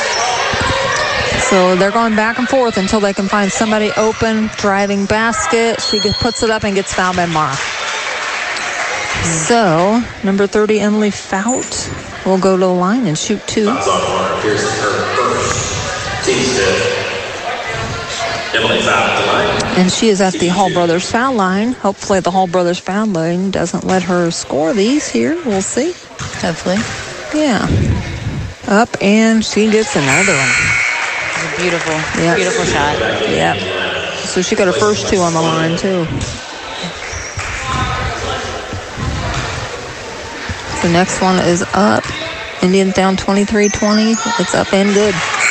C: So they're going back and forth until they can find somebody open, driving basket. She puts it up and gets fouled by Mara. So, number 30, Emily Fout, will go to the line and shoot 2.
N: Here's her first team still. Emily Fout at the line.
C: And she is at the Hall Brothers foul line. Hopefully the Hall Brothers foul line doesn't let her score these here. We'll see.
B: Hopefully.
C: Yeah. Up, and she gets another one.
B: Beautiful shot.
C: Yep. So she got her first 2 on the line, too. The next one is up. Indians down 23-20. It's up and good.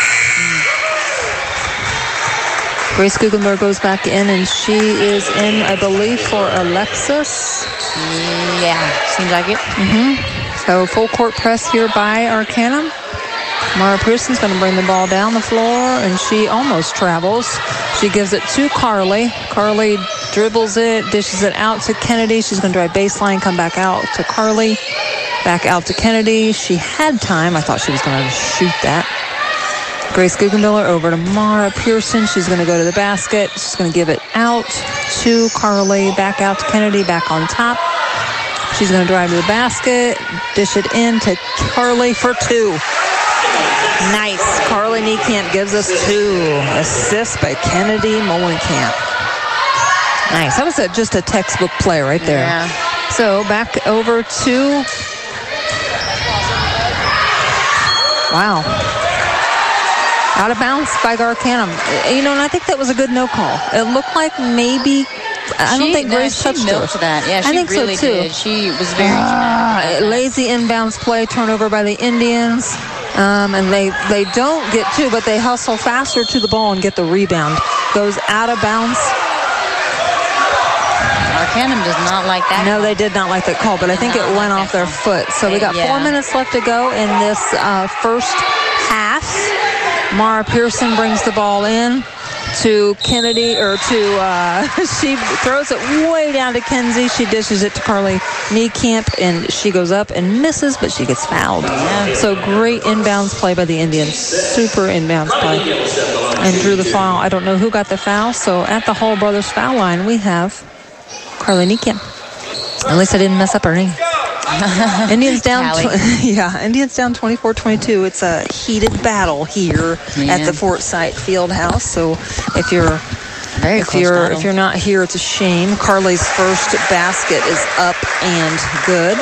C: Grace Guggenberg goes back in, and she is in, I believe, for Alexis.
B: Yeah, seems like it.
C: So full court press here by Arcanum. Mara Pearson's going to bring the ball down the floor, and she almost travels. She gives it to Carly. Carly dribbles it, dishes it out to Kennedy. She's going to drive baseline, come back out to Carly, back out to Kennedy. She had time. I thought she was going to shoot that. Grace Guggenbiller over to Mara Pearson. She's going to go to the basket. She's going to give it out to Carly, back out to Kennedy, back on top. She's going to drive to the basket, dish it in to Carly for 2. Nice. Carly Niekamp gives us 2. Assist by Kennedy Molenkamp. Nice. That was just a textbook play right there.
B: Yeah.
C: So back over to... Wow. Out of bounds by Arcanum. And I think that was a good no call. It looked like maybe... I don't think Grace touched her.
B: That. Yeah, she
C: really
B: so too. Did. She was very
C: lazy inbounds play, turnover by the Indians. And they don't get 2, but they hustle faster to the ball and get the rebound. Goes out of bounds.
B: Arcanum does not like that.
C: No, they did not like that call, but I think it went off their foot. So we got 4 minutes left to go in this first half. Mara Pearson brings the ball in to Kennedy, or to, she throws it way down to Kenzie. She dishes it to Carly Niekamp, and she goes up and misses, but she gets fouled. Yeah. So great inbounds play by the Indians. Super inbounds play. And drew the foul. I don't know who got the foul. So at the Hall Brothers foul line, we have Carly Niekamp. At least I didn't mess up her name. Indians down. Indians down 24-22. It's a heated battle here at the Fort Sight Fieldhouse. So if you're not here, it's a shame. Carly's first basket is up and good.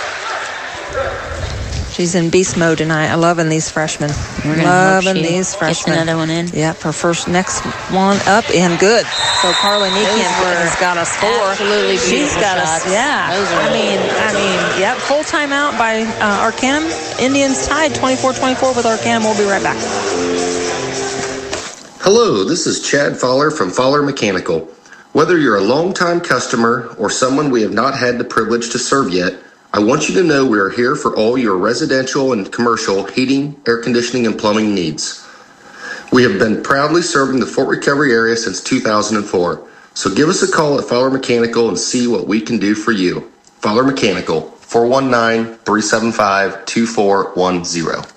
C: She's in beast mode tonight. I'm loving these freshmen. Loving these freshmen.
B: Gets another one in.
C: Yep, her next one up and good. So Carly Niekamp has got us 4.
B: Absolutely beautiful.
C: She's got
B: shots.
C: us. Yeah. I mean, yep. Full timeout by Arcanum. Indians tied 24-24 with Arcanum. We'll be right back.
M: Hello, this is Chad Fowler from Fowler Mechanical. Whether you're a longtime customer or someone we have not had the privilege to serve yet, I want you to know we are here for all your residential and commercial heating, air conditioning, and plumbing needs. We have been proudly serving the Fort Recovery area since 2004, so give us a call at Fowler Mechanical and see what we can do for you. Fowler Mechanical, 419-375-2410.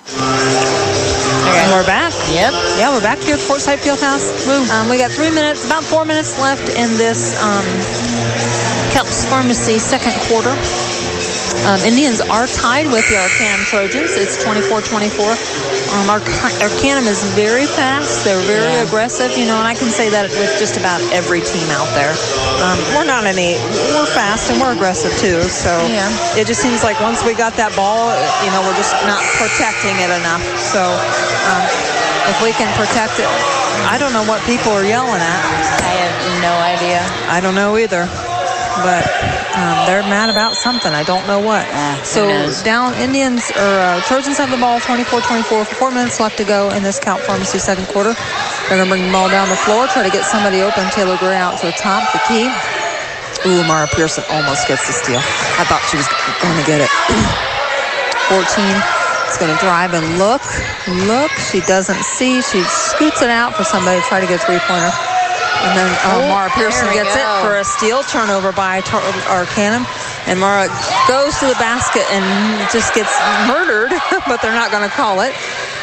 C: And we're back.
B: Yep.
C: Yeah, we're back here at Fort Sight Fieldhouse. We got 3 minutes, about 4 minutes left in this Kelps Pharmacy second quarter. Indians are tied with the Arcanum Trojans. It's 24-24. Arcanum is very fast. They're very aggressive, and I can say that with just about every team out there. We're fast and we're aggressive too. So it just seems like once we got that ball, we're just not protecting it enough. So if we can protect it, I don't know what people are yelling at.
B: I have no idea.
C: I don't know either. But they're mad about something. I don't know what. So down Trojans have the ball 24-24. 4 minutes left to go in this Kelp Pharmacy second quarter. They're going to bring the ball down the floor, try to get somebody open. Taylor Gray out to the top, the key. Ooh, Mara Pearson almost gets the steal. I thought she was going to get it. 14 is going to drive and look. She doesn't see. She scoots it out for somebody to try to get a three-pointer. And then Mara Pearson gets it for a steal. Turnover by Arcanum. And Mara goes to the basket and just gets murdered, but they're not going to call it.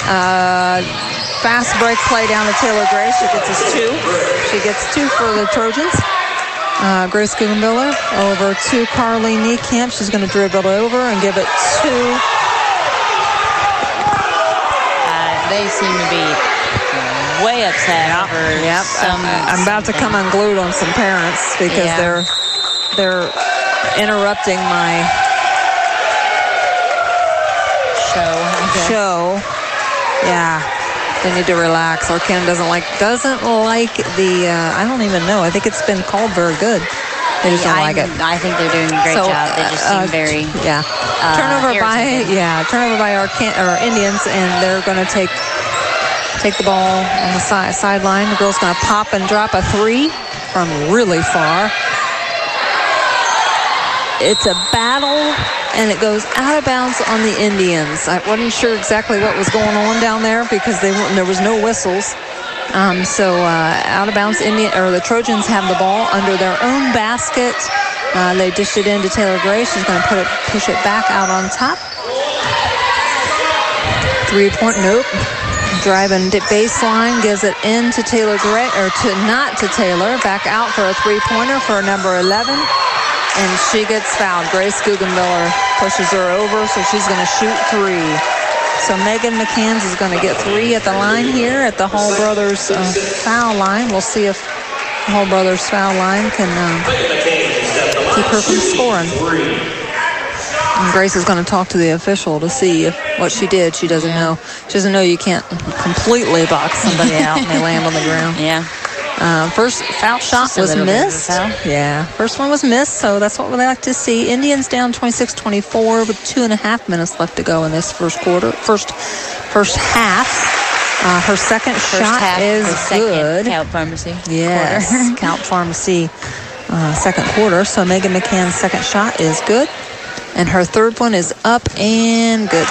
C: Fast break play down to Taylor Gray. She gets us 2. She gets 2 for the Trojans. Grace Guggenbiller over to Carly Niekamp. She's going to dribble it over and give it to...
B: they seem to be way upset over
C: I'm about to come unglued on some parents because they're interrupting my show. Yeah, they need to relax. Arcanum doesn't like the I don't even know. I think it's been called very good. They just don't like it.
B: I think they're doing a great job. They just seem very
C: turnover
B: irritated.
C: turnover by our Indians, and they're going to take the ball on the sideline. The girl's going to pop and drop a 3 from really far. It's a battle, and it goes out of bounds on the Indians. I wasn't sure exactly what was going on down there because there was no whistles. So out of bounds, the Trojans have the ball under their own basket. They dished it into Taylor Gray. She's going to push it back out on top. 3-point, nope. Driving baseline, gives it into Taylor Gray, not to Taylor. Back out for a 3-pointer for number 11. And she gets fouled. Grace Guggenmiller pushes her over, so she's going to shoot 3. So Megan McCanns is going to get 3 at the line here at the Hall Brothers foul line. We'll see if the Hall Brothers foul line can keep her from scoring. And Grace is going to talk to the official to see what she did. She doesn't know. She doesn't know you can't completely box somebody out and they land on the ground.
B: Yeah.
C: First foul shot was missed. Yeah, first one was missed, so that's what we like to see. Indians down 26-24 with 2.5 minutes left to go in this first half. Her second shot is good.
B: Count Pharmacy.
C: Yes, Count Pharmacy second quarter. So Megan McCann's second shot is good, and her third one is up and good.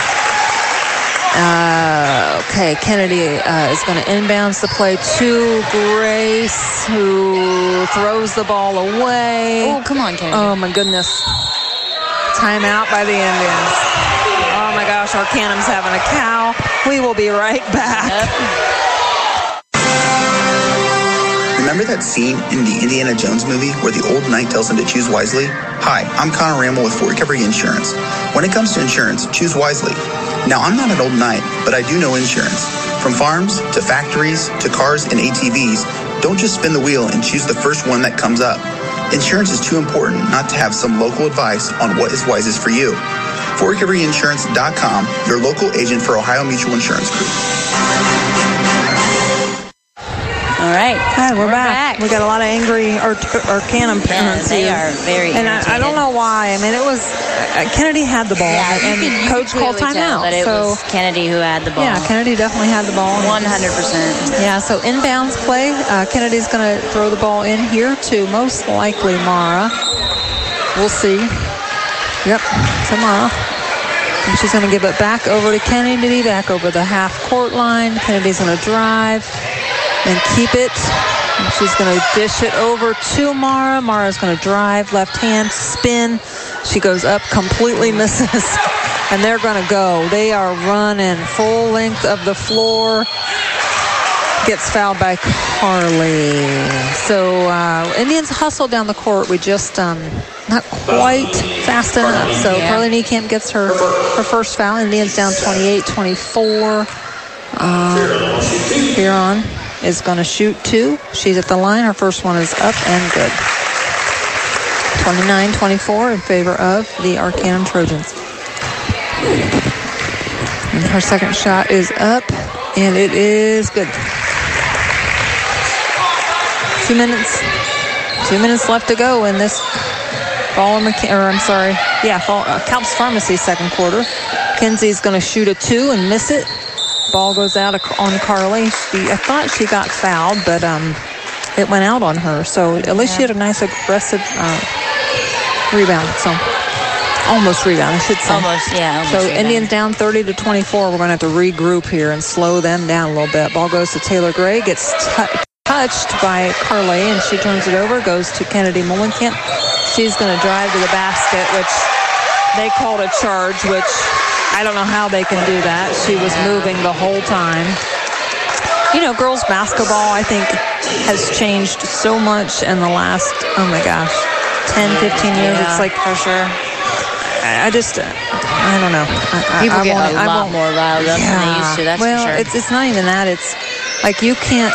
C: Okay, Kennedy is going to inbounds the play to Grace, who throws the ball away.
B: Oh, come on, Kennedy.
C: Oh, my goodness. Timeout by the Indians. Oh, my gosh, Arcanum's having a cow. We will be right back.
O: Remember that scene in the Indiana Jones movie where the old knight tells him to choose wisely? Hi, I'm Connor Ramel with Fort Recovery Insurance. When it comes to insurance, choose wisely. Now, I'm not an old knight, but I do know insurance. From farms to factories to cars and ATVs, don't just spin the wheel and choose the first one that comes up. Insurance is too important not to have some local advice on what is wisest for you. FortRecoveryInsurance.com, your local agent for Ohio Mutual Insurance Group.
B: All right.
C: Hi, we're back. We got a lot of angry Arcanum parents
B: they
C: here.
B: are very
C: And I don't know why. I mean, it was Kennedy had the ball, and Coach called timeout.
B: But it was Kennedy who had the ball.
C: Yeah, Kennedy definitely had the ball.
B: 100%.
C: Yeah, so inbounds play. Kennedy's going to throw the ball in here to most likely Mara. We'll see. Yep, to Mara. And she's going to give it back over to Kennedy, back over the half-court line. Kennedy's going to drive and keep it. And she's going to dish it over to Mara. Mara's going to drive, left hand, spin. She goes up, completely misses. And they're going to go. They are running full length of the floor. Gets fouled by Carly. So Indians hustle down the court. We just not quite fast enough. So Carly Niekamp gets her first foul. Indians down 28-24. Biron is going to shoot 2. She's at the line. Her first one is up and good. 29-24 in favor of the Arcanum Trojans. And her second shot is up, and it is good. 2 minutes. 2 minutes left to go in this Calps Pharmacy second quarter. Kenzie's going to shoot a 2 and miss it. Ball goes out on Carly. I thought she got fouled, but it went out on her. So at least she had a nice aggressive rebound. So almost rebound, I should say.
B: Almost
C: So
B: rebound.
C: Indians down 30-24. We're going to have to regroup here and slow them down a little bit. Ball goes to Taylor Gray. Gets touched by Carly, and she turns it over. Goes to Kennedy Mullenkamp. She's going to drive to the basket, which they called a charge, which I don't know how they can do that. She was moving the whole time. You know, girls basketball, I think, has changed so much in the last, 10, 15 years. It's like, for sure. I don't know.
B: People get a lot more riled up than they used to, that's for sure.
C: It's not even that. It's like you can't,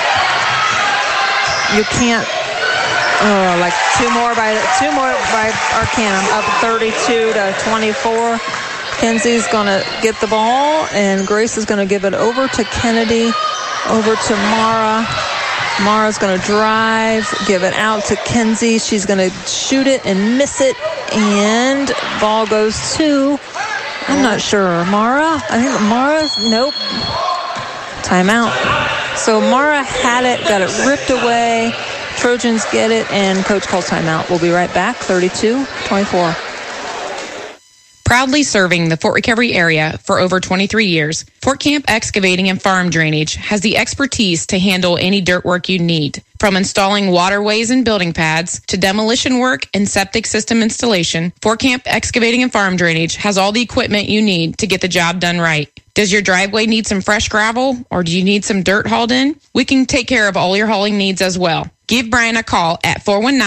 C: like two more by Arcanum, up 32-24. Kenzie's going to get the ball, and Grace is going to give it over to Kennedy, over to Mara. Mara's going to drive, give it out to Kenzie. She's going to shoot it and miss it, and ball goes to, I'm not sure, Mara? I think Mara's, nope. Timeout. So Mara had it, got it ripped away. Trojans get it, and coach calls timeout. We'll be right back, 32-24.
E: Proudly serving the Fort Recovery area for over 23 years, Fort Camp Excavating and Farm Drainage has the expertise to handle any dirt work you need. From installing waterways and building pads to demolition work and septic system installation, Fort Camp Excavating and Farm Drainage has all the equipment you need to get the job done right. Does your driveway need some fresh gravel, or do you need some dirt hauled in? We can take care of all your hauling needs as well. Give Brian a call at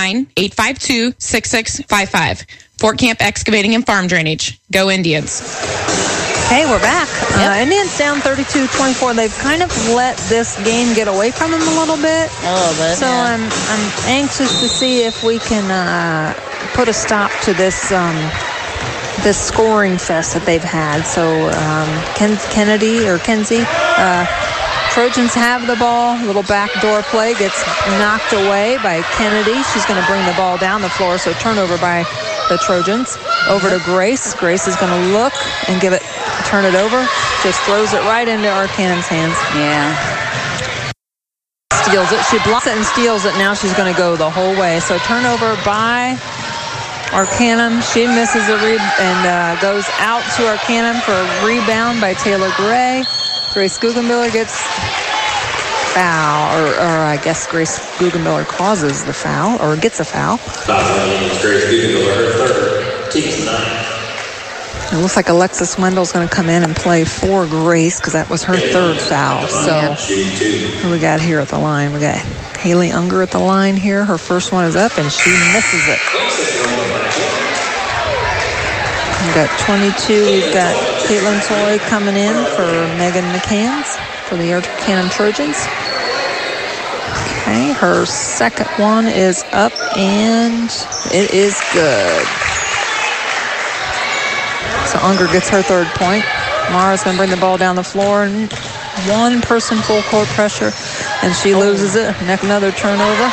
E: 419-852-6655. Fort Camp Excavating and Farm Drainage. Go Indians.
C: Hey, we're back. Indians down 32-24. They've kind of let this game get away from them a little bit. So yeah. I'm anxious to see if we can put a stop to this this scoring fest that they've had. So Kenzie, Trojans have the ball. Little backdoor play gets knocked away by Kennedy. She's going to bring the ball down the floor. So turnover by the Trojans. Over to Grace. Grace is going to look and turn it over. Just throws it right into Arcanum's hands.
B: Yeah.
C: Steals it. She blocks it and steals it. Now she's going to go the whole way. So turnover by Arcanum. She misses a and goes out to Arcanum for a rebound by Taylor Gray. Grace Guggenmiller gets foul, or I guess Grace Guggenmiller causes the foul, or gets a foul.
N: Grace Guggenmiller, her third, team's 9.
C: It looks like Alexis Wendell's going to come in and play for Grace because that was her third foul. So who we got here at the line? We got Haley Unger at the line here. Her first one is up, and she misses it. We've got 22. We've got Caitlin Toy coming in for Megan McCanns for the Arcanum Trojans. Okay, her second one is up, and it is good. So Unger gets her third point. Mara's going to bring the ball down the floor, and one person full court pressure, and she loses it. Another turnover.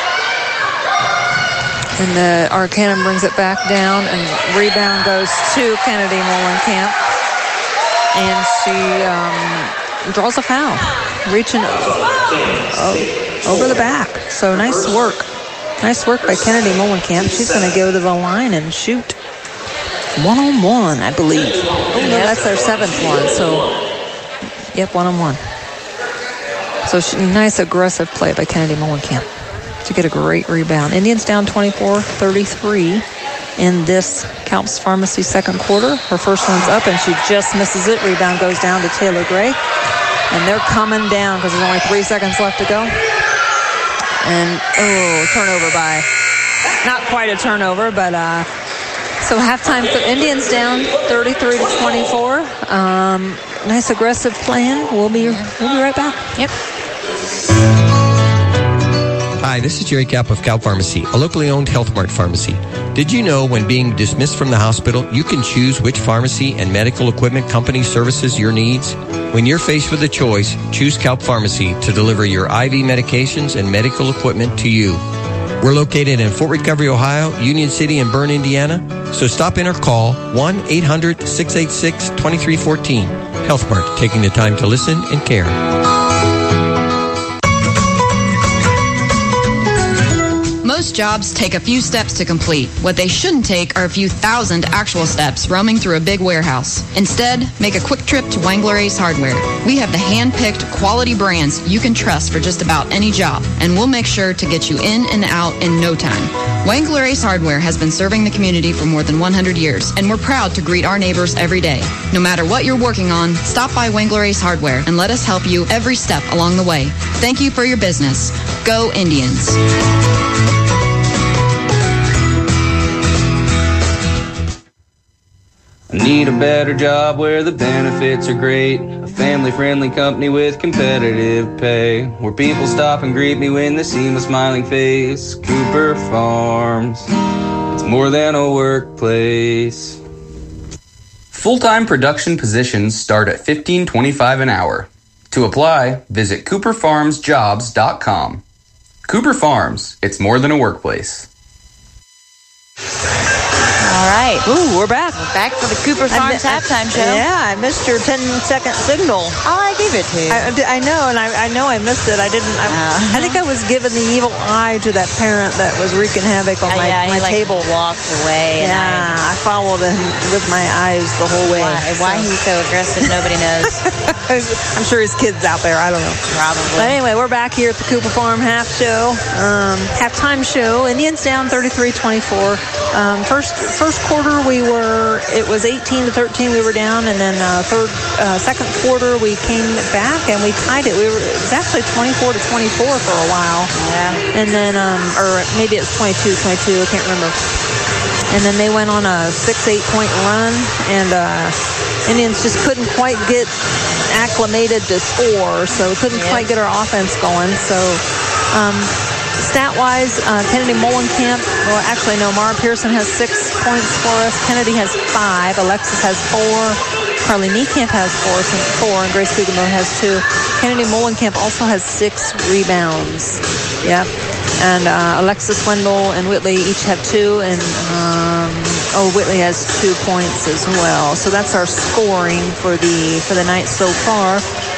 C: And the Arcanum brings it back down, and rebound goes to Kennedy Molenkamp. And she draws a foul, reaching over the back. So nice work. Nice work by Kennedy Molenkamp. She's going to go to the line and shoot one-on-one, I believe. Oh, no, that's their seventh one. So, yep, one-on-one. So nice aggressive play by Kennedy Molenkamp to get a great rebound. Indians down 24-33 in this Kalps Pharmacy second quarter. Her first one's up, and she just misses it. Rebound goes down to Taylor Gray. And they're coming down because there's only 3 seconds left to go. And, turnover by, not quite a turnover, but so halftime for Indians down 33-24. Nice aggressive plan. We'll be right back. Yep.
A: Hi, this is Jerry Kapp of Cal Pharmacy, a locally owned Health Mart pharmacy. Did you know when being dismissed from the hospital, you can choose which pharmacy and medical equipment company services your needs? When you're faced with a choice, choose Cal Pharmacy to deliver your IV medications and medical equipment to you. We're located in Fort Recovery, Ohio, Union City, and Bern, Indiana. So stop in or call 1-800-686-2314. Health Mart, taking the time to listen and care.
P: Most jobs take a few steps to complete. What they shouldn't take are a few thousand actual steps roaming through a big warehouse. Instead, make a quick trip to Wangler Ace Hardware. We have the hand-picked quality brands you can trust for just about any job, and we'll make sure to get you in and out in no time. Wangler Ace Hardware has been serving the community for more than 100 years, and we're proud to greet our neighbors every day. No matter what you're working on, stop by Wangler Ace Hardware and let us help you every step along the way. Thank you for your business. Go Indians.
K: I need a better job where the benefits are great. A family-friendly company with competitive pay. Where people stop and greet me when they see my smiling face. Cooper Farms. It's more than a workplace. Full-time production positions start at $15.25 an hour. To apply, visit CooperFarmsJobs.com. Cooper Farms, it's more than a workplace.
B: All right.
C: Ooh, we're back.
B: We're back for the Cooper Farms halftime show.
C: Yeah, I missed your 10-second signal.
B: Oh, I gave it to you.
C: I know, and I know I missed it. I didn't. I think I was giving the evil eye to that parent that was wreaking havoc on my table.
B: Walked away.
C: Yeah, I followed him with my eyes the whole way.
B: Why he's so aggressive, nobody knows.
C: I'm sure his kid's out there. I don't know.
B: Probably.
C: But anyway, we're back here at the Cooper Farm halftime show. Indians down 33-24. First quarter it was 18-13 we were down, and then second quarter we came back and we tied it. It was actually 24-24 for a while.
B: Yeah.
C: And then or maybe it's 22-22, I can't remember. And then they went on a 6-8 point run, and Indians just couldn't quite get acclimated to score, so couldn't quite get our offense going. So stat-wise, Kennedy Molenkamp, well, actually, no, Mara Pearson has 6 points for us. Kennedy has 5. Alexis has 4. Carly Niekamp has 4, and Grace Kugamo has 2. Kennedy Molenkamp also has 6 rebounds. Yep. And Alexis Wendell and Whitley each have 2, and Whitley has 2 points as well. So that's our scoring for the night so far.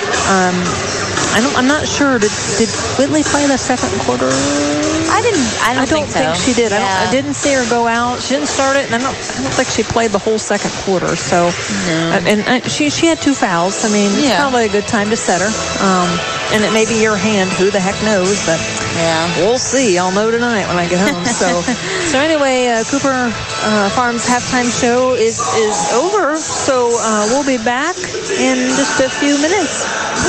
C: I'm not sure. Did Whitley play the second quarter?
B: I don't think
C: she did.
B: Yeah.
C: I didn't see her go out. She didn't start it, and I don't think she played the whole second quarter. So, and she had 2 fouls. I mean, it's probably a good time to set her. And it may be your hand. Who the heck knows? But we'll see. I'll know tonight when I get home. So anyway, Cooper Farms halftime show is over. So we'll be back in just a few minutes.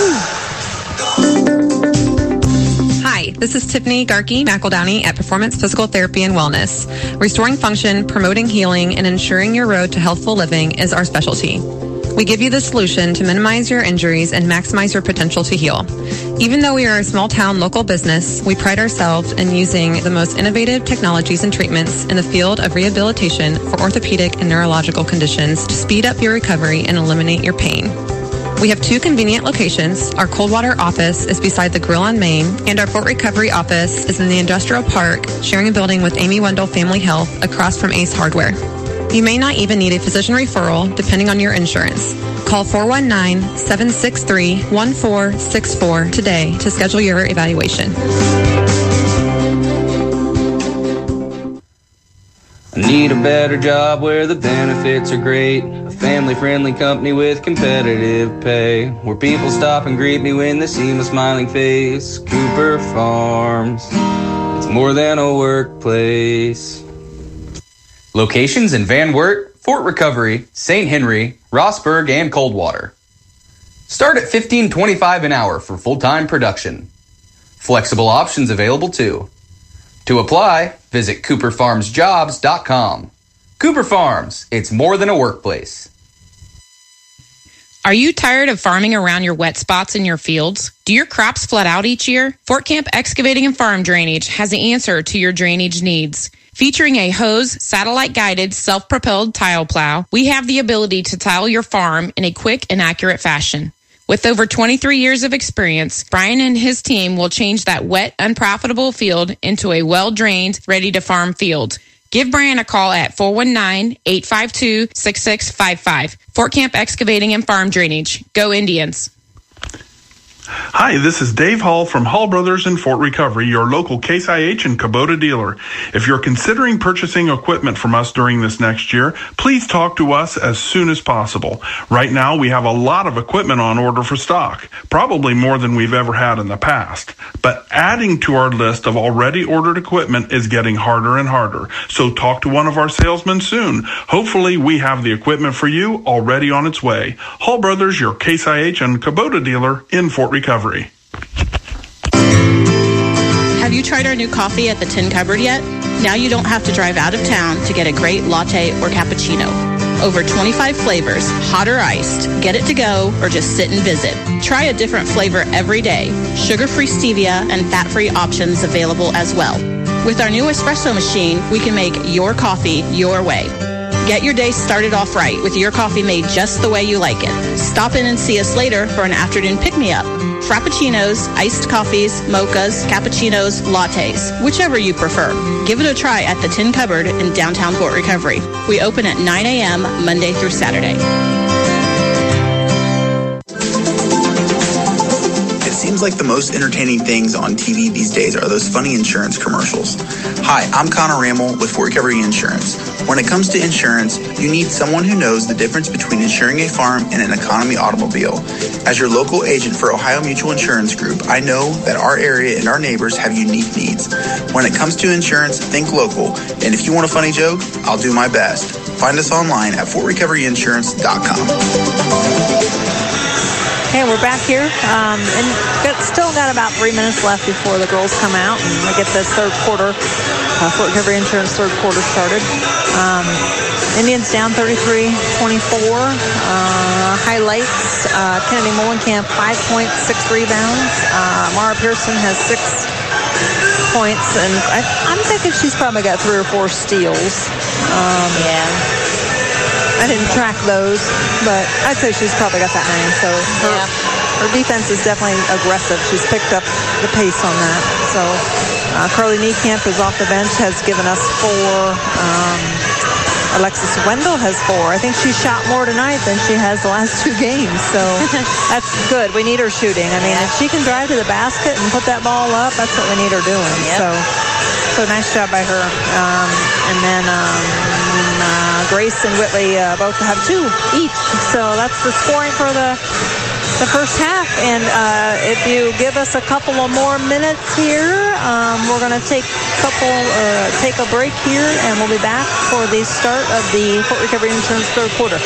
Q: Hi, this is Tiffany Garkey McEldowney at Performance Physical Therapy and Wellness. Restoring function, promoting healing, and ensuring your road to healthful living is our specialty. We give you the solution to minimize your injuries and maximize your potential to heal. Even though we are a small-town local business, we pride ourselves in using the most innovative technologies and treatments in the field of rehabilitation for orthopedic and neurological conditions to speed up your recovery and eliminate your pain. We have 2 convenient locations. Our Coldwater office is beside the Grill on Main, and our Fort Recovery office is in the Industrial Park, sharing a building with Amy Wendell Family Health across from Ace Hardware. You may not even need a physician referral, depending on your insurance. Call 419-763-1464 today to schedule your evaluation.
K: I need a better job where the benefits are great. A family-friendly company with competitive pay. Where people stop and greet me when they see my smiling face. Cooper Farms, it's more than a workplace. Locations in Van Wert, Fort Recovery, St. Henry, Rossburg, and Coldwater. Start at $15.25 an hour for full-time production. Flexible options available too. To apply, visit CooperFarmsJobs.com. Cooper Farms, it's more than a workplace.
E: Are you tired of farming around your wet spots in your fields? Do your crops flood out each year? Fort Camp Excavating and Farm Drainage has the answer to your drainage needs. Featuring a hose, satellite-guided, self-propelled tile plow, we have the ability to tile your farm in a quick and accurate fashion. With over 23 years of experience, Brian and his team will change that wet, unprofitable field into a well-drained, ready-to-farm field. Give Brian a call at 419-852-6655. Fort Camp Excavating and Farm Drainage. Go Indians.
H: Hi, this is Dave Hall from Hall Brothers in Fort Recovery, your local Case IH and Kubota dealer. If you're considering purchasing equipment from us during this next year, please talk to us as soon as possible. Right now, we have a lot of equipment on order for stock, probably more than we've ever had in the past. But adding to our list of already ordered equipment is getting harder and harder. So talk to one of our salesmen soon. Hopefully, we have the equipment for you already on its way. Hall Brothers, your Case IH and Kubota dealer in Fort Recovery.
I: Have you tried our new coffee at the Tin Cupboard yet? Now you don't have to drive out of town to get a great latte or cappuccino. Over 25 flavors, hot or iced. Get it to go or just sit and visit. Try a different flavor every day. Sugar-free stevia and fat-free options available as well. With our new espresso machine, we can make your coffee your way. Get your day started off right with your coffee made just the way you like it. Stop in and see us later for an afternoon pick-me-up. Frappuccinos, iced coffees, mochas, cappuccinos, lattes, whichever you prefer. Give it a try at the Tin Cupboard in downtown Fort Recovery. We open at 9 a.m. Monday through Saturday.
O: It seems like the most entertaining things on TV these days are those funny insurance commercials. Hi, I'm Connor Rammel with Fort Recovery Insurance. When it comes to insurance, you need someone who knows the difference between insuring a farm and an economy automobile. As your local agent for Ohio Mutual Insurance Group, I know that our area and our neighbors have unique needs. When it comes to insurance, think local. And if you want a funny joke, I'll do my best. Find us online at fortrecoveryinsurance.com.
C: Okay, we're back here, and still got about 3 minutes left before the girls come out, and we get this third quarter, Fort Recovery Insurance third quarter started. Indians down 33-24. Highlights, Kennedy Mullenkamp, 5 points, 6 rebounds. Mara Pearson has 6 points, and I'm thinking she's probably got 3 or 4 steals. I didn't track those, but I'd say she's probably got that many. So her defense is definitely aggressive. She's picked up the pace on that. So Carly Niekamp is off the bench, has given us 4. Alexis Wendell has 4. I think she shot more tonight than she has the last 2 games. So that's good. We need her shooting. I mean, if she can drive to the basket and put that ball up, that's what we need her doing. So nice job by her. And then Grace and Whitley both have 2 each. So that's the scoring for the first half. And if you give us a couple of more minutes here, we're going to take a break here, and we'll be back for the start of the Fort Recovery Insurance third quarter.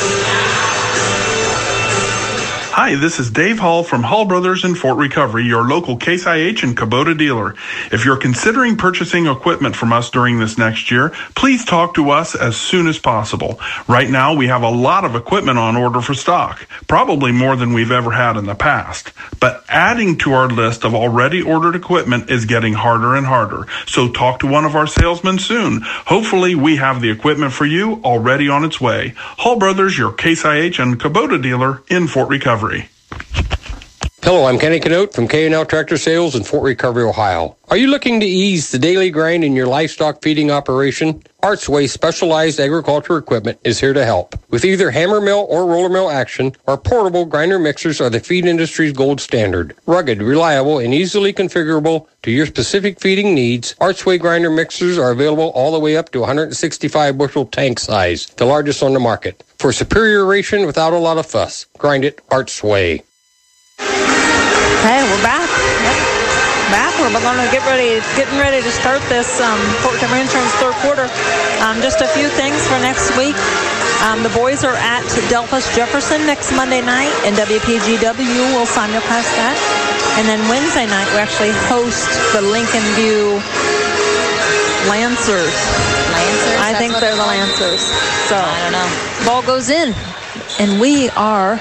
H: Hi, this is Dave Hall from Hall Brothers in Fort Recovery, your local Case IH and Kubota dealer. If you're considering purchasing equipment from us during this next year, please talk to us as soon as possible. Right now, we have a lot of equipment on order for stock, probably more than we've ever had in the past. But adding to our list of already ordered equipment is getting harder and harder. So talk to one of our salesmen soon. Hopefully, we have the equipment for you already on its way. Hall Brothers, your Case IH and Kubota dealer in Fort Recovery.
A: Hello, I'm Kenny Canote from K&L Tractor Sales in Fort Recovery, Ohio. Are you looking to ease the daily grind in your livestock feeding operation? Artsway Specialized Agriculture Equipment is here to help. With either hammer mill or roller mill action, our portable grinder mixers are the feed industry's gold standard. Rugged, reliable, and easily configurable to your specific feeding needs, Artsway grinder mixers are available all the way up to 165 bushel tank size, the largest on the market. For superior ration without a lot of fuss, grind it Artsway.
C: Okay, we're back. We're going to getting ready to start this Fort Recovery Insurance third quarter. Just a few things for next week. The boys are at Delphus Jefferson next Monday night, and WPGW will simulcast that. And then Wednesday night, we actually host the Lincoln View Lancers. I think they're the Lancers. So I don't know. Ball goes in, and we are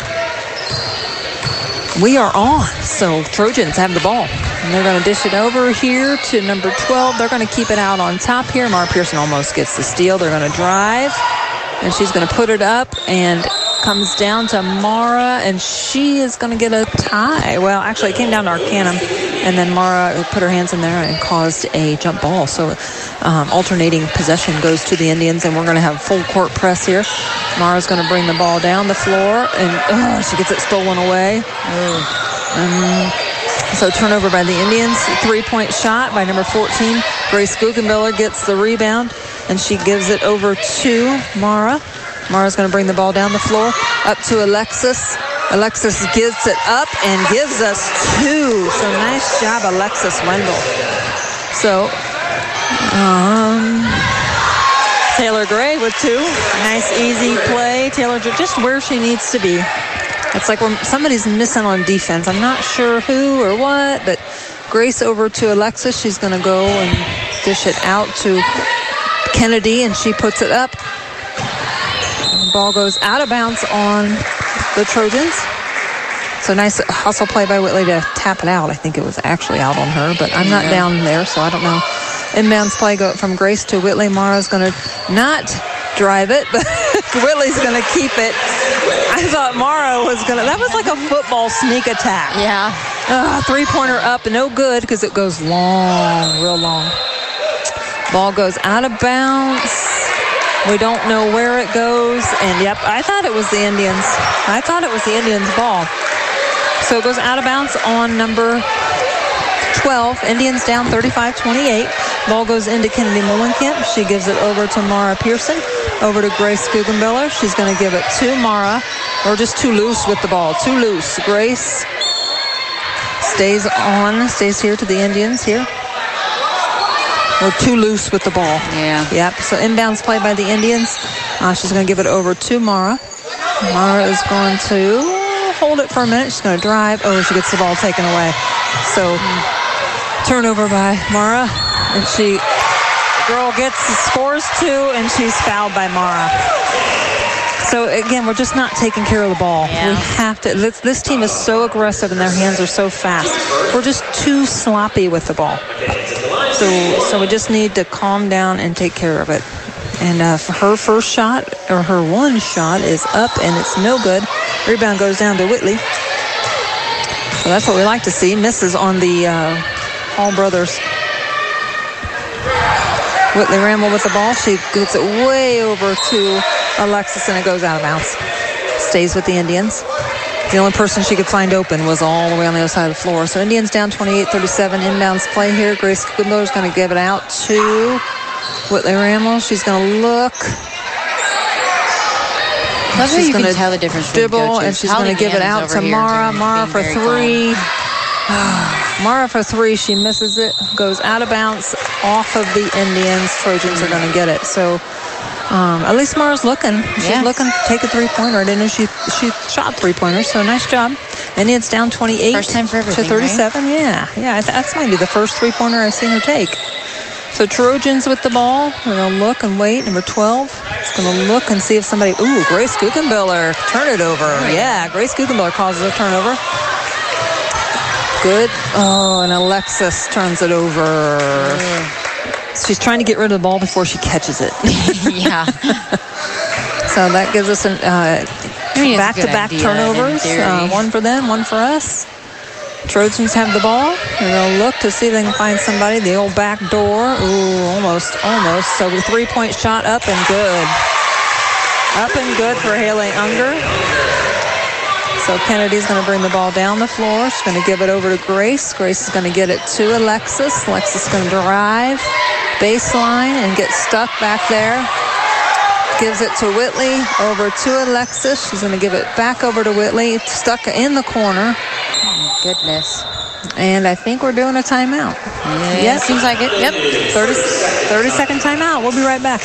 C: on. So Trojans have the ball. And they're going to dish it over here to number 12. They're going to keep it out on top here. Mara Pearson almost gets the steal. They're going to drive, and she's going to put it up, and comes down to Mara, and she is going to get a tie. Well, actually, it came down to Arcanum, and then Mara put her hands in there and caused a jump ball. So alternating possession goes to the Indians, and we're going to have full court press here. Mara's going to bring the ball down the floor, and she gets it stolen away. So turnover by the Indians. 3-point shot by number 14. Grace Guggenbiller gets the rebound, and she gives it over to Mara. Mara's going to bring the ball down the floor, up to Alexis. Alexis gets it up and gives us 2. So nice job, Alexis Wendell. So Taylor Gray with 2. Nice, easy play. Taylor just where she needs to be. It's like when somebody's missing on defense. I'm not sure who or what, but Grace over to Alexis. She's going to go and dish it out to Kennedy, and she puts it up. The ball goes out of bounds on the Trojans. So nice hustle play by Whitley to tap it out. I think it was actually out on her, but I'm not down there, so I don't know. Inbounds play go from Grace to Whitley. Mara's going to not drive it, but Whitley's going to keep it. I thought Mara was going to. That was like a football sneak attack.
B: Yeah.
C: Three-pointer up, no good because it goes long, real long. Ball goes out of bounds. We don't know where it goes. And, yep, I thought it was the Indians. I thought it was the Indians' ball. So it goes out of bounds on number 12. Indians down 35-28. Ball goes into Kennedy Mullenkamp. She gives it over to Mara Pearson. Over to Grace Guggenbiller. She's going to give it to Mara. Or just too loose with the ball. Too loose. Grace stays here to the Indians here. Or too loose with the ball.
B: Yeah.
C: Yep. So inbounds play by the Indians. She's going to give it over to Mara. Mara is going to hold it for a minute. She's going to drive. Oh, she gets the ball taken away. So turnover by Mara. And girl scores 2, and she's fouled by Mara. So, again, we're just not taking care of the ball.
B: Yeah.
C: We have to. This team is so aggressive, and their hands are so fast. We're just too sloppy with the ball. So we just need to calm down and take care of it. And her first shot, or her one shot, is up, and it's no good. Rebound goes down to Whitley. So that's what we like to see. Misses on the Hall brothers. Whitley Ramble with the ball. She gets it way over to Alexis, and it goes out of bounds. Stays with the Indians. The only person she could find open was all the way on the other side of the floor. So Indians down 28-37. Inbounds play here. Grace Guggenbiller is going to give it out to Whitley Ramble. She's going to look.
B: Love how you can tell the difference between coaches.
C: And she's going to give it out to Mara. Mara for 3. Mara for 3. She misses it. Goes out of bounds off of the Indians. Trojans are going to get it. So at least Mara's looking. She's looking to take a three-pointer. I didn't know she shot three-pointers, so nice job. Indians down 28
B: first time for everything,
C: to 37. Right? Yeah. That's maybe the first three-pointer I've seen her take. So Trojans with the ball. They're going to look and wait. Number 12 is going to look and see if somebody. Ooh, Grace Guggenbiller. Turn it over. Yeah, Grace Guggenbiller causes a turnover. Good. Oh, and Alexis turns it over. She's trying to get rid of the ball before she catches it.
B: Yeah.
C: So that gives us back-to-back turnovers. One for them, one for us. Trojans have the ball. They're going to look to see if they can find somebody. The old back door. Ooh, almost. So the three-point shot up and good. Up and good for Haley Unger. So Kennedy's going to bring the ball down the floor. She's going to give it over to Grace. Grace is going to get it to Alexis. Alexis is going to drive baseline and get stuck back there. Gives it to Whitley, over to Alexis. She's going to give it back over to Whitley. Stuck in the corner.
B: Oh, goodness.
C: And I think we're doing a timeout.
B: Yeah, seems like it. Yep.
C: 30-second timeout. We'll be right back.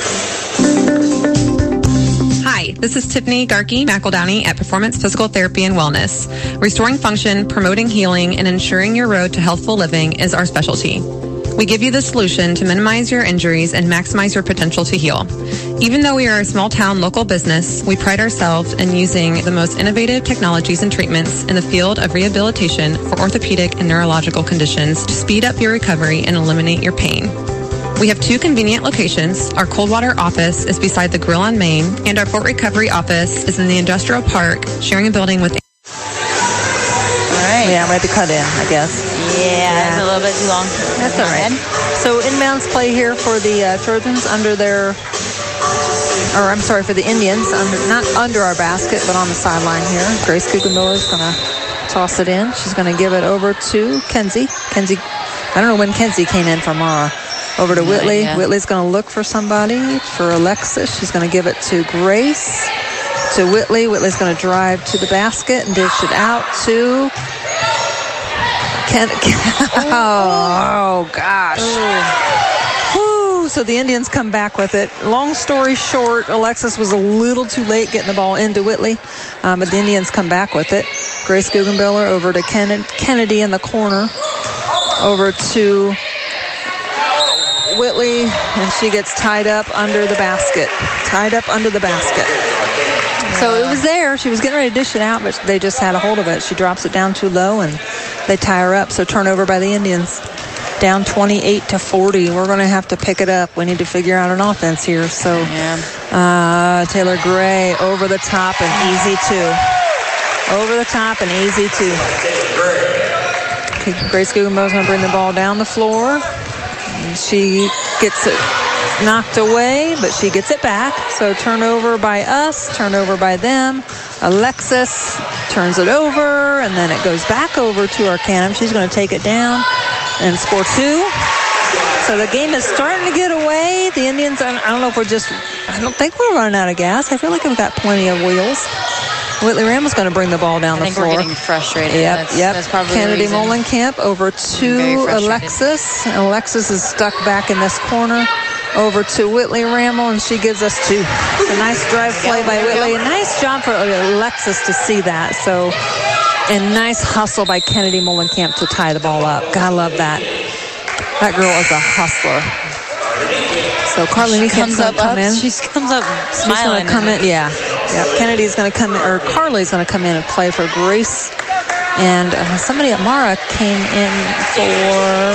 Q: Hi, this is Tiffany Garkey McEldowney at Performance Physical Therapy and Wellness. Restoring function, promoting healing, and ensuring your road to healthful living is our specialty. We give you the solution to minimize your injuries and maximize your potential to heal. Even though we are a small-town local business, we pride ourselves in using the most innovative technologies and treatments in the field of rehabilitation for orthopedic and neurological conditions to speed up your recovery and eliminate your pain. We have 2 convenient locations. Our Coldwater office is beside the Grill on Main, and our Fort Recovery office is in the Industrial Park, sharing a building with...
C: All right. Yeah, we have to cut in, I guess.
B: Yeah, it's a little bit too long.
C: That's all right. So inbounds play here for the Trojans for the Indians, not under our basket, but on the sideline here. Grace Guggenbiller is going to toss it in. She's going to give it over to Kenzie. I don't know when Kenzie came in from Mara. Over to Whitley. Whitley's going to look for somebody, for Alexis. She's going to give it to Grace. To Whitley. Whitley's going to drive to the basket and dish it out to... Oh, gosh. Woo. So the Indians come back with it. Long story short, Alexis was a little too late getting the ball into Whitley, but the Indians come back with it. Grace Guggenbiller over to Kennedy in the corner. Over to Whitley, and she gets tied up under the basket. So it was there. She was getting ready to dish it out, but they just had a hold of it. She drops it down too low, and they tie her up. So turnover by the Indians. down 28-40. We're going to have to pick it up. We need to figure out an offense here. So Taylor Gray over the top and easy two. Over the top and easy two. Grace Guggenbaugh's going to bring the ball down the floor. She gets it knocked away, but she gets it back. So turnover by us, turnover by them. Alexis turns it over, and then it goes back over to Arcanum. She's going to take it down and score two. So the game is starting to get away. The Indians, I don't know if I don't think we're running out of gas. I feel like we've got plenty of wheels. Whitley Ramble's going to bring the ball down the floor.
B: I think we're getting frustrated.
C: Yep.
B: That's probably
C: Kennedy
B: the reason.
C: Molenkamp over to Alexis. And Alexis is stuck back in this corner. Over to Whitley Ramble, and she gives us two. It's a nice drive play by Whitley. A nice job for Alexis to see that. So, and nice hustle by Kennedy Molenkamp to tie the ball up. God, I love that. That girl is a hustler. So Carly Niecamp's going to come in.
B: She comes up smiling.
C: She's going to come in. Yeah. Kennedy's going to come in, or Carly's going to come in and play for Grace. And somebody at Mara came in for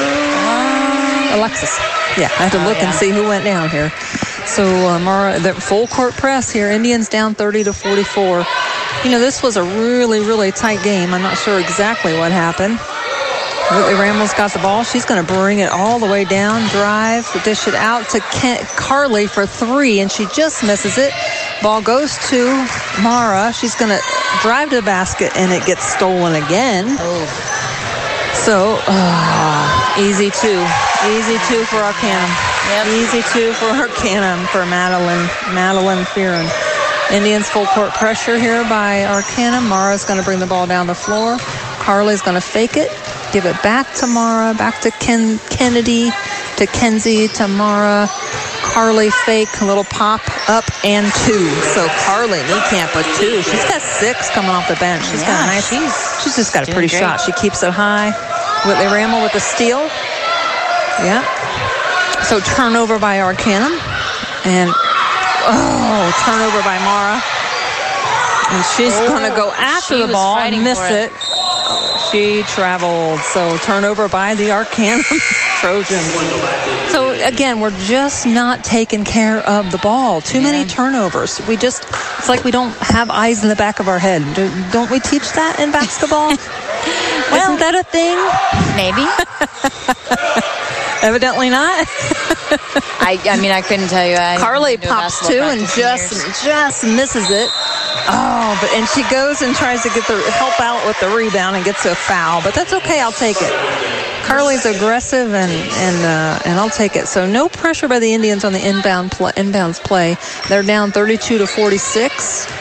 C: Alexis. Yeah, I had to look and see who went down here. So Mara, the full court press here. Indians down 30-44. You know, this was a really, really tight game. I'm not sure exactly what happened. Whitley Ramble's got the ball. She's going to bring it all the way down, drive, dish it out to Carly for three, and she just misses it. Ball goes to Mara. She's going to drive to the basket, and it gets stolen again. So, easy two. Easy two for Arcanum. Easy two for Arcanum for Madeline Fearon. Indians full court pressure here by Arcanum. Mara's going to bring the ball down the floor. Carly's going to fake it. Give it back to Mara. Back to Kennedy. To Kenzie. To Mara. Carly fake. A little pop up and two. So Carly Niekamp with two. She's got six coming off the bench. She's got a nice. She's just got a pretty shot. She keeps it high. Whitley Ramble with the steal. Yeah. So turnover by Arcanum. And, turnover by Mara. And she's going to go after the ball and miss it. She traveled. So turnover by the Arcanum Trojans. So, again, we're just not taking care of the ball. Too many turnovers. It's like we don't have eyes in the back of our head. Don't we teach that in basketball? Isn't that a thing?
B: Maybe.
C: Evidently not.
B: I mean, I couldn't tell you.
C: Carly pops two and just misses it. And she goes and tries to help out with the rebound and gets a foul. But that's okay. I'll take it. Carly's aggressive and I'll take it. So no pressure by the Indians on the inbounds play. They're down 32-46.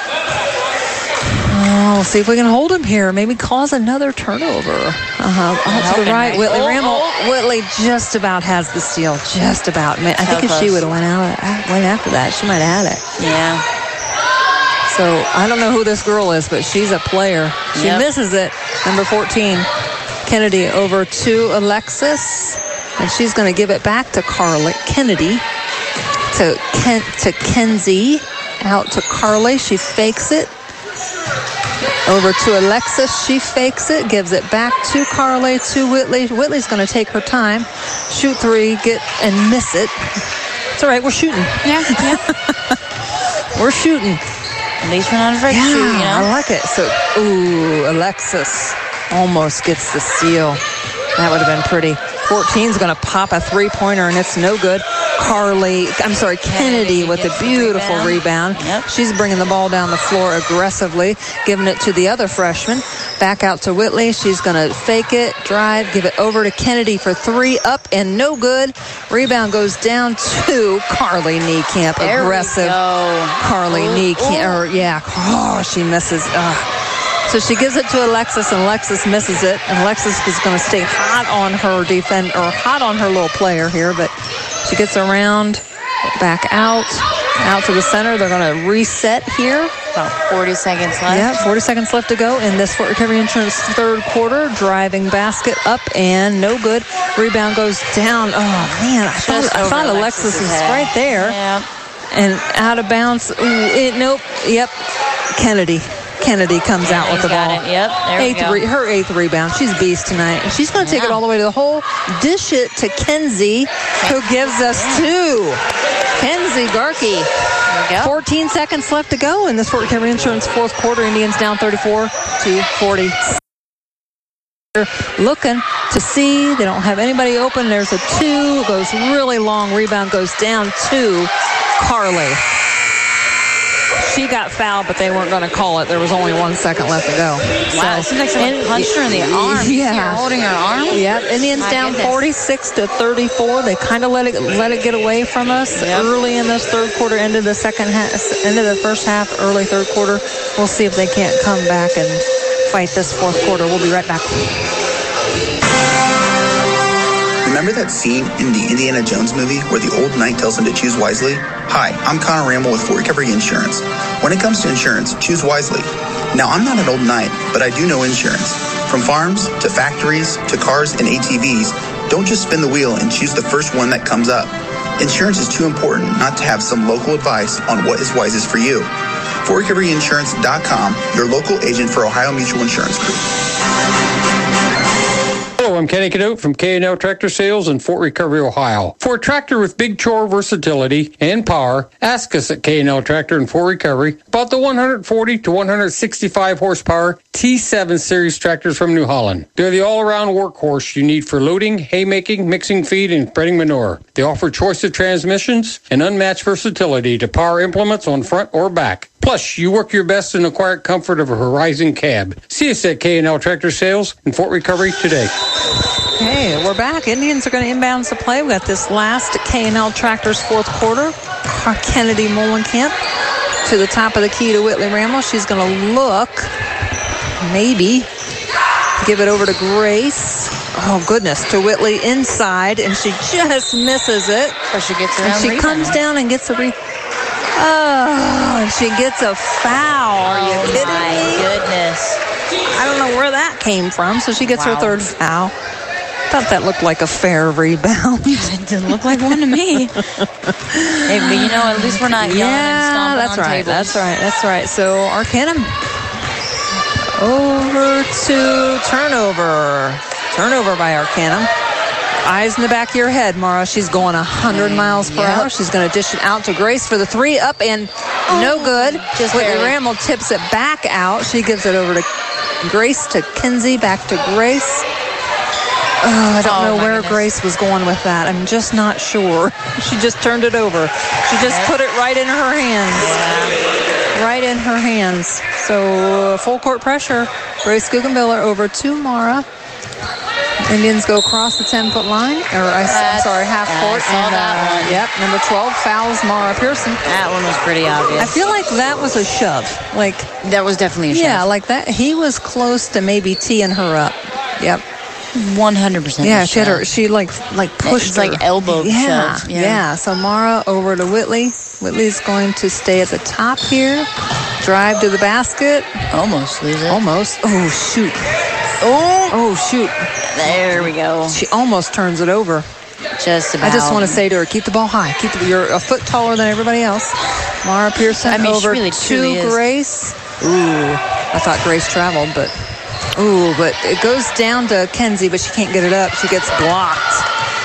C: We'll see if we can hold him here. Maybe cause another turnover. Off to the right. Whitley Ramble. Whitley just about has the steal. Just about. I think if she would have went after that, she might have had it.
B: Yeah.
C: So I don't know who this girl is, but she's a player. She misses it. Number 14, Kennedy over to Alexis. And she's going to give it back to Kennedy. To Kenzie. Out to Carly. She fakes it. Over to Alexis. She fakes it. Gives it back to Carly, to Whitley. Whitley's going to take her time. Shoot three. And miss it. It's all right. We're shooting.
B: Yeah.
C: We're shooting.
B: At least we're not afraid to shoot, you know?
C: I like it. So, Alexis almost gets the steal. That would have been pretty. 14's going to pop a three-pointer, and it's no good. Kennedy with a beautiful rebound. She's bringing the ball down the floor aggressively, giving it to the other freshman. Back out to Whitley. She's going to fake it, drive, give it over to Kennedy for three, up and no good. Rebound goes down to Carly Niekamp.
B: There
C: aggressive. Carly Niekamp. She misses. So she gives it to Alexis, and Alexis misses it. And Alexis is going to stay hot on her hot on her little player here, but she gets around, back out to the center. They're going to reset here.
B: About 40 seconds left.
C: Yeah, 40 seconds left to go in this Fort Recovery Insurance third quarter. Driving basket up and no good. Rebound goes down. Oh, man, I thought Alexis was right there.
B: Yeah.
C: And out of bounds. Nope. Yep. Kennedy Kennedy comes out with the ball.
B: Got it. Yep, there we go.
C: Her 8th rebound. She's a beast tonight. And she's going to take it all the way to the hole. Dish it to Kenzie, who gives us 2. Kenzie Garkey. 14 seconds left to go in this Fort McHenry Insurance fourth quarter. Indians down 34-40. Looking to see. They don't have anybody open. There's a 2. Goes really long. Rebound goes down to Carly. She got fouled, but they weren't going to call it. There was only 1 second left to go.
B: Wow, it seems like someone punched her in the arm.
C: Yeah.
B: Holding her arm.
C: Yep. Indians down 46-34. They kind of let it get away from us early in this third quarter, into the second half, into the first half, early third quarter. We'll see if they can't come back and fight this fourth quarter. We'll be right back.
O: Remember that scene in the Indiana Jones movie where the old knight tells him to choose wisely? Hi, I'm Connor Ramble with Fort Recovery Insurance. When it comes to insurance, choose wisely. Now, I'm not an old knight, but I do know insurance. From farms to factories to cars and ATVs, don't just spin the wheel and choose the first one that comes up. Insurance is too important not to have some local advice on what is wisest for you. FortRecoveryInsurance.com, your local agent for Ohio Mutual Insurance Group.
R: Hello, I'm Kenny Cadote from K&L Tractor Sales in Fort Recovery, Ohio. For a tractor with big chore versatility and power, ask us at K&L Tractor in Fort Recovery about the 140 to 165 horsepower T7 series tractors from New Holland. They're the all-around workhorse you need for loading, haymaking, mixing feed, and spreading manure. They offer choice of transmissions and unmatched versatility to power implements on front or back. Plus, you work your best in the quiet comfort of a Horizon cab. See us at K&L Tractor Sales in Fort Recovery today.
C: Hey, we're back. Indians are going to inbounds the play. We got this last K&L Tractors fourth quarter. Kennedy Molenkamp to the top of the key to Whitley Ramble. She's going to look, maybe, give it over to Grace. Oh, goodness, to Whitley inside, and she just misses it.
B: So she gets around.
C: And she comes down and gets a and she gets a foul. Are you kidding me?
B: My goodness.
C: I don't know where that came from. So she gets her third foul. Thought that looked like a fair rebound.
B: It didn't look like one to me. Hey, but you know, at least we're not yelling and stomping on tables.
C: That's right. So Arcanum over to turnover. Turnover by Arcanum. Eyes in the back of your head, Mara. She's going 100 miles per hour. She's going to dish it out to Grace for the 3, up and no good.
B: Just
C: Whitney Ramble tips it back out. She gives it over to Grace, to Kenzie, back to Grace. I don't know where Grace was going with that. I'm just not sure. She just turned it over. She just put it right in her hands. Yeah. Right in her hands. So full court pressure. Grace Guggenbiller over to Mara. Indians go across the 10-foot line, half court. And number 12 fouls Mara Pearson.
B: That one was pretty obvious.
C: I feel like that was a shove. Like
B: that was definitely a shove.
C: Yeah, like that. He was close to maybe teeing her up. Yep.
B: 100%.
C: Yeah, she pushed her.
B: Like elbow
C: shove.
B: Yeah.
C: Yeah. So Mara over to Whitley. Whitley's going to stay at the top here. Drive to the basket.
B: Almost lose it.
C: Almost. Oh, shoot. Oh, shoot.
B: There we go.
C: She almost turns it over.
B: Just about.
C: I just want to say to her, keep the ball high. You're a foot taller than everybody else. Mara Pearson over to Grace. Ooh, I thought Grace traveled, but it goes down to Kenzie, but she can't get it up. She gets blocked.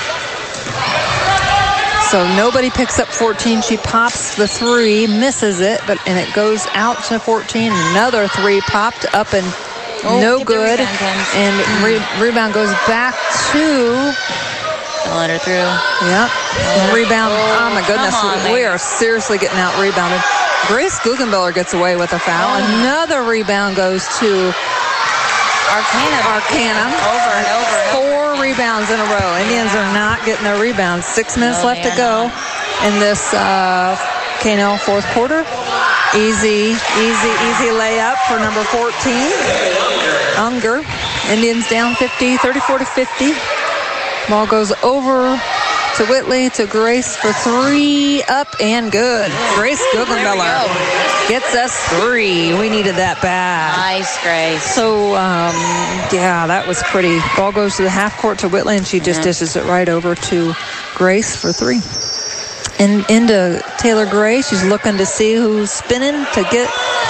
C: So nobody picks up 14. She pops the 3, misses it, and it goes out to 14. Another 3 popped up and no good. And rebound goes back to.
B: Let her through.
C: Yep. Rebound. Oh my goodness. We are seriously getting out rebounded. Grace Guggenbiller gets away with a foul. Another rebound goes to Arcanum.
B: Over and over.
C: 4 rebounds in a row. Indians are not getting their rebounds. 6 minutes left to go in this K&L fourth quarter. Easy layup for number 14. Unger. Indians down 34-50. Ball goes over to Whitley, to Grace for 3, up and good. Grace Guggenbiller gets us 3. We needed that bad.
B: Nice, Grace.
C: So, that was pretty. Ball goes to the half court to Whitley, and she just dishes it right over to Grace for 3. And into Taylor Gray. She's looking to see who's spinning to get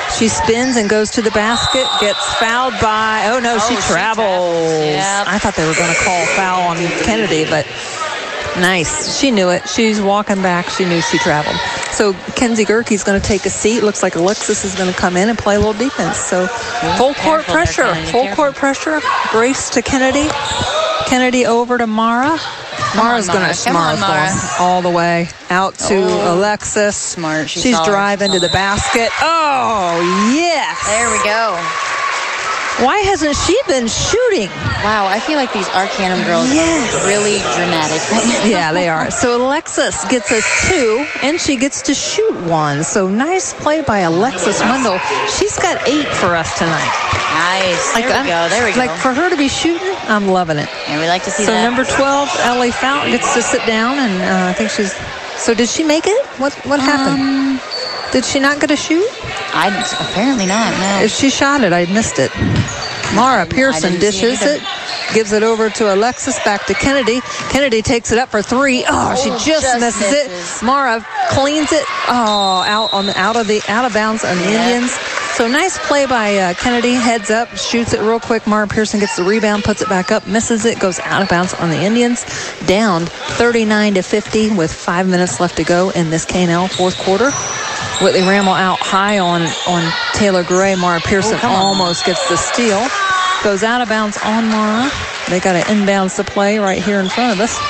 C: She spins and goes to the basket, gets fouled by, she travels.
B: Yep.
C: I thought they were going to call foul on Kennedy, but nice. She knew it. She's walking back. She knew she traveled. So Kenzie Gerke's going to take a seat. Looks like Alexis is going to come in and play a little defense. So full court pressure. Full court pressure. Grace to Kennedy. Kennedy over to Mara. Mara's going to all the way out to Alexis.
B: Smart.
C: She's driving to the basket. Oh, yes.
B: There we go.
C: Why hasn't she been shooting?
B: Wow, I feel like these Arcanum girls are really dramatic right now.
C: Yeah, they are. So Alexis gets us 2, and she gets to shoot 1. So nice play by Alexis Wendell. She's got 8 for us tonight.
B: Nice. There we go.
C: Like, for her to be shooting, I'm loving it.
B: And we like to see
C: so
B: that.
C: So number 12, Ellie Fountain, gets to sit down, and I think she's... So did she make it? What happened? Did she not get a shoot?
B: Apparently not, no.
C: If she shot it, I missed it. Mara Pearson dishes it, gives it over to Alexis, back to Kennedy. Kennedy takes it up for 3. She just misses it. Mara cleans it. Out of bounds on the Indians. So nice play by Kennedy. Heads up, shoots it real quick. Mara Pearson gets the rebound, puts it back up, misses it, goes out of bounds on the Indians. Down 39-50 with 5 minutes left to go in this K&L fourth quarter. Whitley Ramel out high on Taylor Gray. Mara Pearson almost gets the steal. Goes out of bounds on Mara. They got an inbounds to play right here in front of us.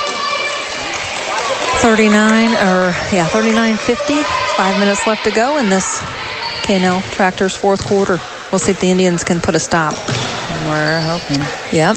C: 39-50. 5 minutes left to go in this K&L Tractors fourth quarter. We'll see if the Indians can put a stop.
B: We're hoping.
C: Yep.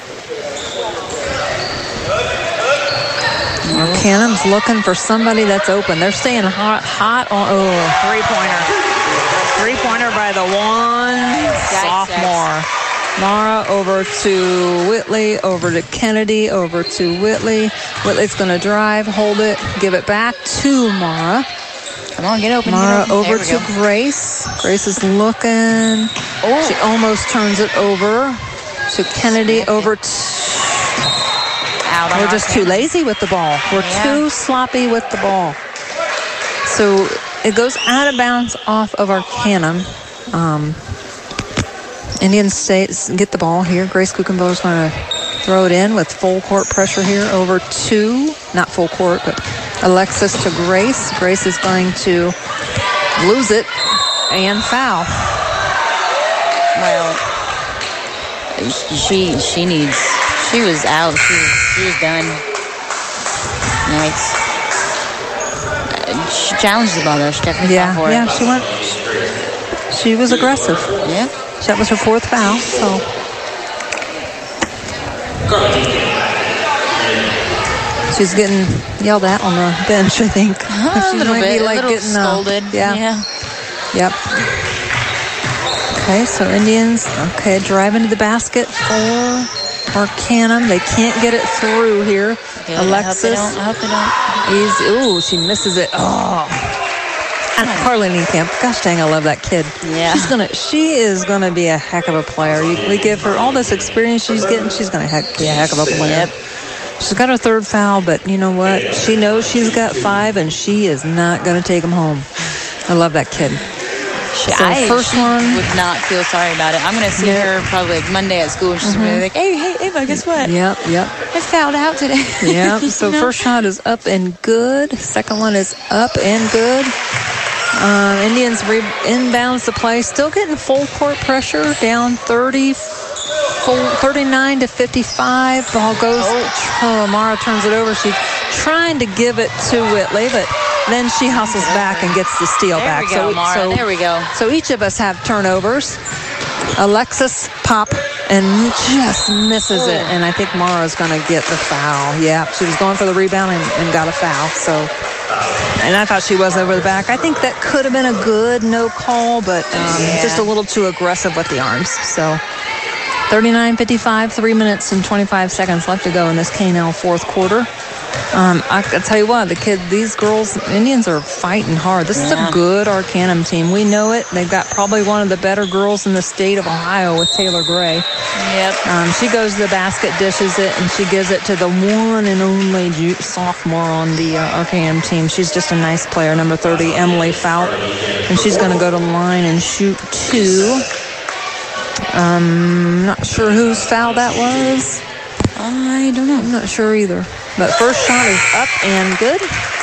C: Cannon's looking for somebody that's open. They're staying hot on three-pointer by the sophomore. Mara over to Whitley, over to Kennedy, over to Whitley. Whitley's going to drive, hold it, give it back to Mara.
B: Come on, get open.
C: Mara over to Grace. Grace is looking. She almost turns it over to Kennedy, over to... We're just too lazy with the ball. We're too sloppy with the ball. So it goes out of bounds off of Arcanum. Indian States get the ball here. Grace Kuchenboer's going to throw it in with full court pressure here over to, not full court, but Alexis to Grace. Grace is going to lose it and foul.
B: Well, she was out. She was done. Nice. She challenged the ball though. She definitely fought for it.
C: Yeah, she was aggressive.
B: Yeah.
C: That was her 4th foul, so. She's getting yelled at on the bench, I think.
B: She might be like getting scolded.
C: Yeah. Yep. Okay, so Indians, driving to the basket for Arcanum. They can't get it through here.
B: Good.
C: Alexis.
B: I hope they don't.
C: She misses it. And Carly Nienkamp. Gosh dang, I love that kid.
B: Yeah.
C: She is gonna be a heck of a player. We give her all this experience she's getting. She's gonna be a heck of a player.
B: Yep.
C: She's got her 3rd foul, but you know what? She knows she's got 5, and she is not gonna take them home. I love that kid.
B: I would not feel sorry about it. I'm going to see her probably like Monday at school. And she's going to be like, hey, Ava, guess what?
C: Yep.
B: I fouled out today.
C: Yep. So first shot is up and good. Second one is up and good. Indians inbounds the play. Still getting full court pressure. Down 39-55. Ball goes. Mara turns it over. She's trying to give it to Whitley, but then she hustles back and gets the steal back.
B: There we go.
C: So each of us have turnovers. Alexis pop and just misses it. And I think Mara's going to get the foul. Yeah, she was going for the rebound and got a foul. So, and I thought she was over the back. I think that could have been a good no call, but just a little too aggressive with the arms. So 39-55, 3 minutes and 25 seconds left to go in this K&L fourth quarter. I tell you what, these girls, Indians are fighting hard. This is a good Arcanum team. We know it. They've got probably one of the better girls in the state of Ohio with Taylor Gray.
B: Yep.
C: She goes to the basket, dishes it, and she gives it to the one and only sophomore on the Arcanum team. She's just a nice player, number 30, Emily Fout. And she's going to go to the line and shoot 2. Not sure whose foul that was.
B: I don't know.
C: I'm not sure either. But first shot is up and good.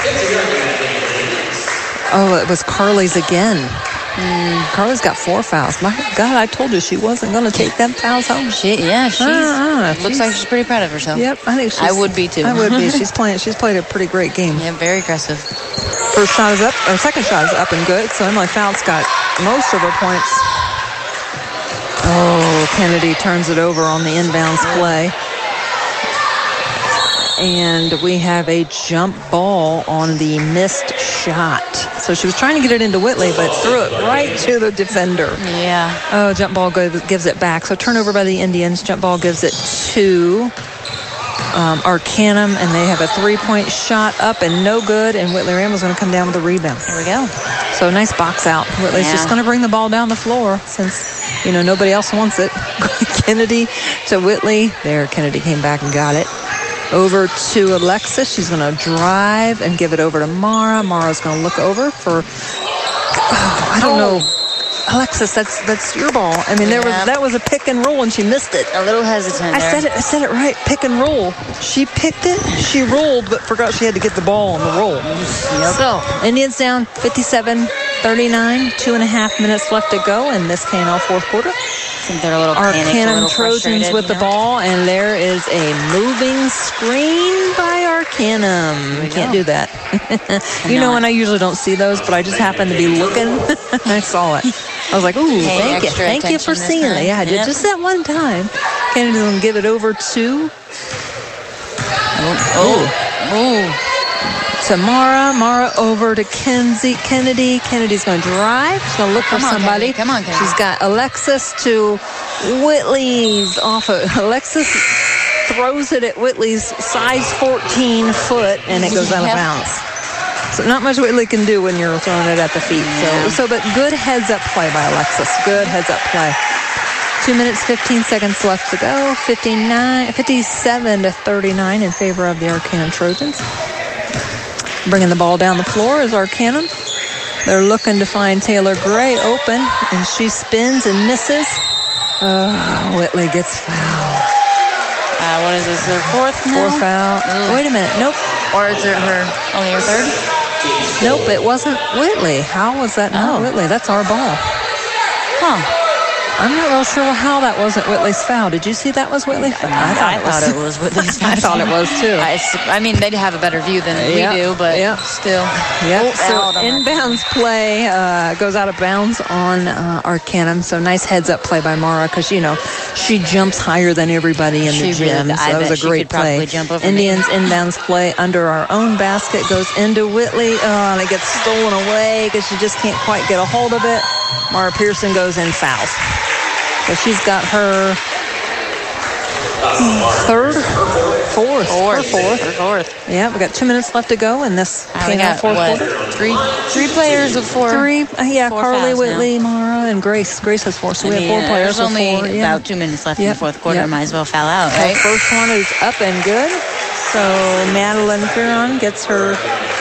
C: Oh, it was Carly's again. Carly's got 4 fouls. My God, I told you she wasn't going to take them fouls home.
B: She looks like she's pretty proud of herself.
C: Yep, I think
B: I would be too.
C: I would be. She's played a pretty great game.
B: Yeah, very aggressive.
C: First shot is up, or second shot is up and good. So Emily Fout's got most of her points. Oh, Kennedy turns it over on the inbounds play. And we have a jump ball on the missed shot. So she was trying to get it into Whitley, but threw it right to the defender.
B: Yeah.
C: Oh, jump ball gives it back. So turnover by the Indians. Jump ball gives it to Arcanum, and they have a 3-point shot up and no good, and Whitley Ramble's going to come down with a rebound.
B: There we go.
C: So nice box out. Whitley's just going to bring the ball down the floor since, nobody else wants it. Kennedy to Whitley. There, Kennedy came back and got it. Over to Alexis. She's going to drive and give it over to Mara. Mara's going to look over for, I don't know. Alexis, that's your ball. I mean, that was a pick and roll, and she missed it.
B: A little hesitant there.
C: I said it right. Pick and roll. She picked it, she rolled, but forgot she had to get the ball on the roll. Yep. So, Indians down 57-39, 2.5 minutes left to go in this K&L fourth quarter.
B: I think they're a little panicked,
C: Arcanum Trojans with the ball, and there is a moving screen by Arcanum. We can't do that. And I usually don't see those, but I just happened to be looking. I saw it. I was like, ooh, thank you for seeing it. Yeah, I did just that one time. Kennedy's going to give it over to Mara. Mara over to Kennedy. Kennedy's going to drive. She's going to look for somebody.
B: Come on, Kennedy.
C: She's got Alexis to Whitley's off of Alexis. Throws it at Whitley's size 14 foot, and it goes out of bounds. So not much Whitley can do when you're throwing it at the feet. But good heads-up play by Alexis. Good heads-up play. 2 minutes, 15 seconds left to go. 57-39 in favor of the Arcanum Trojans. Bringing the ball down the floor is Arcanum. They're looking to find Taylor Gray open, and she spins and misses. Whitley gets fouled.
B: What is this, their fourth now?
C: Fourth foul. Wait a minute. Nope.
B: Or is it only her third?
C: Nope, it wasn't Whitley. How was that not Whitley? That's our ball. Huh. I'm not real sure how that wasn't Whitley's foul. Did you see that was Whitley's foul?
B: I thought it was Whitley's foul.
C: I thought it was too.
B: I mean, they'd have a better view than we do, but still.
C: Yep. So inbounds play goes out of bounds on Arcanum. So nice heads-up play by Mara because, she jumps higher than everybody in the gym. So that was a great play. Indians inbounds play under our own basket goes into Whitley. And it gets stolen away because she just can't quite get a hold of it. Mara Pearson goes in fouls. So she's got her fourth. Yeah, we got 2 minutes left to go in this fourth quarter.
B: Three players of four.
C: Carly, Whitley, Mara, and Grace. Grace has 4, so we have 4 players.
B: There's only about 2 minutes left in the fourth quarter. Might as well foul out, right?
C: The first one is up and good. So Madeline Fearon gets her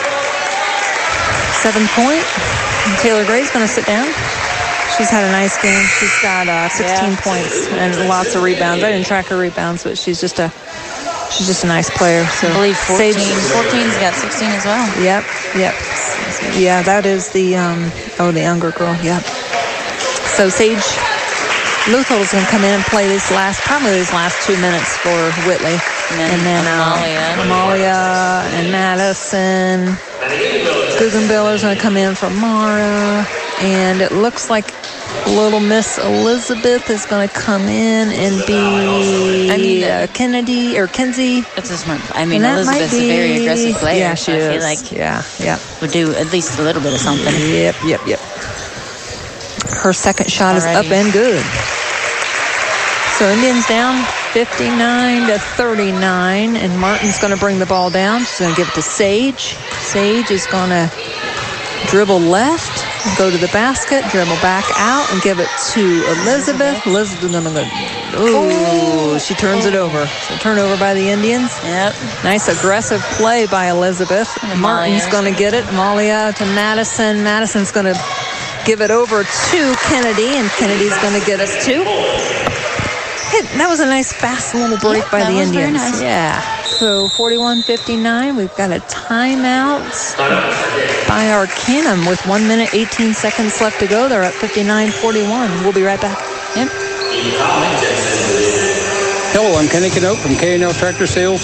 C: 7 point. And Taylor Gray's going to sit down. She's had a nice game. She's got 16 points and lots of rebounds. I didn't track her rebounds, but she's just a nice player. So
B: I believe 14's got 16 as well.
C: Yep. Yeah, that is the younger girl. Yep. So Sage Luthel is going to come in and play these last 2 minutes for Whitley. And then Amalia and Madison. Guggenbiller is going to come in for Mara. And it looks like little Miss Elizabeth is going to come in and be Kennedy or Kenzie.
B: That's a smart. Elizabeth's a very aggressive player.
C: Yeah, she is.
B: I feel like would do at least a little bit of something.
C: Yep. Her second shot is up and good. So Indians down 59-39, and Martin's going to bring the ball down. She's going to give it to Sage. Sage is going to dribble left, go to the basket, dribble back out, and give it to Elizabeth. Elizabeth's going to go, she turns it over. So turnover by the Indians.
B: Yep.
C: Nice aggressive play by Elizabeth. Martin's going to get it. Malia to Madison. Madison's going to give it over to Kennedy, and Kennedy's going to get us two. Hey, that was a nice, fast little break by the Indians.
B: Very nice.
C: Yeah. So 41-59. We've got a timeout by Arcanum with 1 minute, 18 seconds left to go. They're at 59-41. We'll be right back.
B: Yep.
R: Hello, I'm Kenny Canote from K&L Tractor Sales.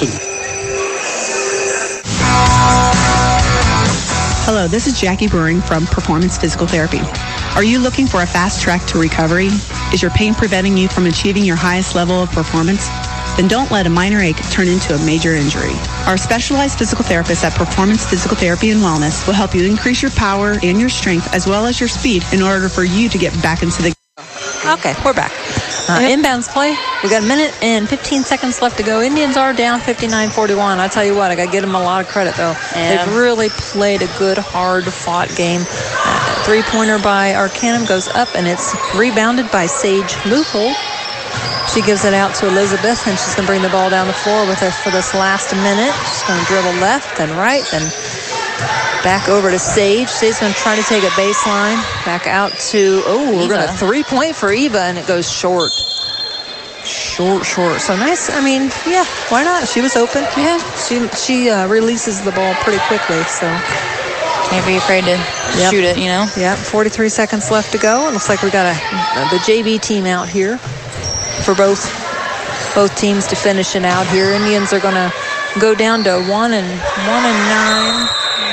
S: Hello, this is Jackie Brewing from Performance Physical Therapy. Are you looking for a fast track to recovery? Is your pain preventing you from achieving your highest level of performance? Then don't let a minor ache turn into a major injury. Our specialized physical therapists at Performance Physical Therapy and Wellness will help you increase your power and your strength as well as your speed in order for you to get back into the...
C: Okay, we're back. Inbounds play. We got a minute and 15 seconds left to go. Indians are down 59-41. I tell you what, I got to give them a lot of credit, though.
B: Yeah.
C: They've really played a good, hard-fought game. Three-pointer by Arcanum goes up, and it's rebounded by Sage Loophole. She gives it out to Elizabeth, and she's going to bring the ball down the floor with her for this last minute. She's going to dribble left and right, then back over to Sage. Sage's going to try to take a baseline. Back out to, we're going to three-point for Eva, and it goes short. Short. So nice. I mean, yeah, why not? She was open. Yeah. She releases the ball pretty quickly, so.
B: Can't be afraid to shoot it, you know?
C: Yep, 43 seconds left to go. It looks like we got the JV team out here for both teams to finish it out here. Indians are going to go down to 1 and 9.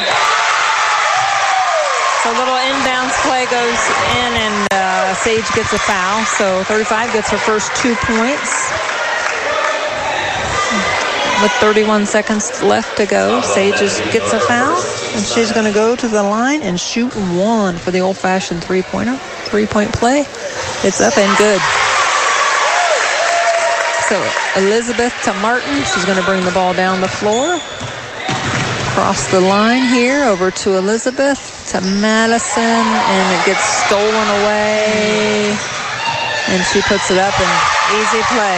C: So a little inbounds play goes in, and Sage gets a foul. So 35 gets her first 2 points. With 31 seconds left to go, Sage gets a foul, and she's going to go to the line and shoot one for the old-fashioned three-pointer. Three-point play. It's up and good. So Elizabeth to Martin. She's going to bring the ball down the floor. Across the line here, over to Elizabeth, to Madison, and it gets stolen away. And she puts it up, and easy play.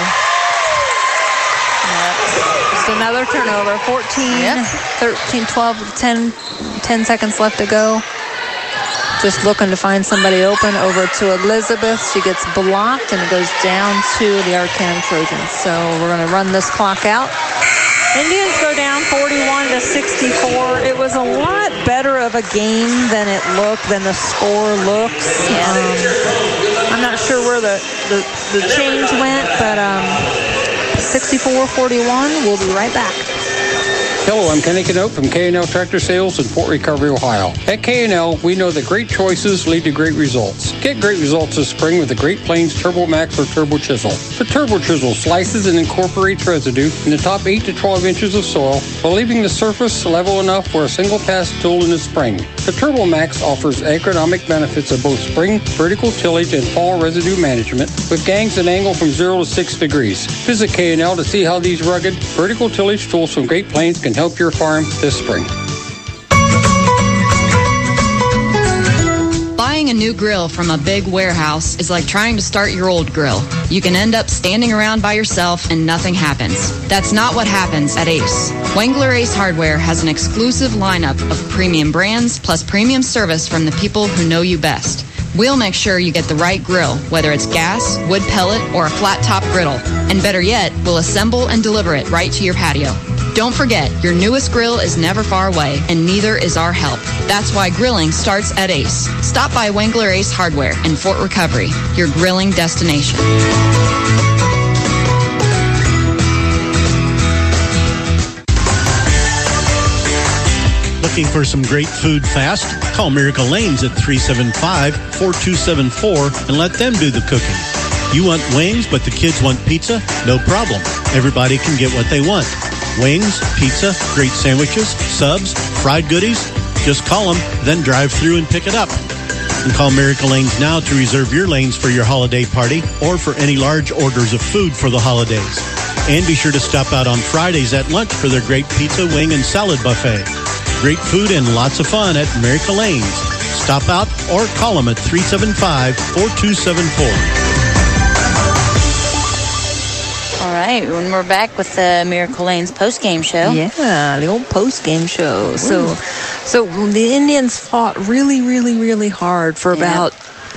C: Just another turnover. 14, 13, 12, 10 seconds left to go. Just looking to find somebody open, over to Elizabeth. She gets blocked, and it goes down to the Arcanum Trojans. So we're going to run this clock out. Indians go down 41-64. It was a lot better of a game than the score looks. I'm not sure where the change went, but 64-41. We'll be right back.
R: Hello, I'm Kenny Canote from K&L Tractor Sales in Fort Recovery, Ohio. At K&L, we know that great choices lead to great results. Get great results this spring with the Great Plains Turbo Max or Turbo Chisel. The Turbo Chisel slices and incorporates residue in the top 8 to 12 inches of soil while leaving the surface level enough for a single pass tool in the spring. The Turbo Max offers agronomic benefits of both spring, vertical tillage, and fall residue management with gangs that angle from 0 to 6 degrees. Visit K&L to see how these rugged, vertical tillage tools from Great Plains can help your farm this spring.
P: Buying a new grill from a big warehouse is like trying to start your old grill. You can end up standing around by yourself and nothing happens. That's not what happens at Ace. Wengler Ace Hardware has an exclusive lineup of premium brands plus premium service from the people who know you best. We'll make sure you get the right grill, whether it's gas, wood pellet, or a flat-top griddle. And better yet, we'll assemble and deliver it right to your patio. Don't forget, your newest grill is never far away, and neither is our help. That's why grilling starts at Ace. Stop by Wengler Ace Hardware in Fort Recovery, your grilling destination.
D: Looking for some great food fast? Call Miracle Lanes at 375-4274 and let them do the cooking. You want wings, but the kids want pizza? No problem. Everybody can get what they want. Wings, pizza, great sandwiches, subs, fried goodies. Just call them, then drive through and pick it up. And call Miracle Lanes now to reserve your lanes for your holiday party or for any large orders of food for the holidays. And be sure to stop out on Fridays at lunch for their great pizza, wing, and salad buffet. Great food and lots of fun at Miracle Lanes. Stop out or call them at 375-4274.
B: All right, when we're back with the Miracle Lanes post-game show.
C: Yeah, the old post-game show. So the Indians fought really, really, really hard for about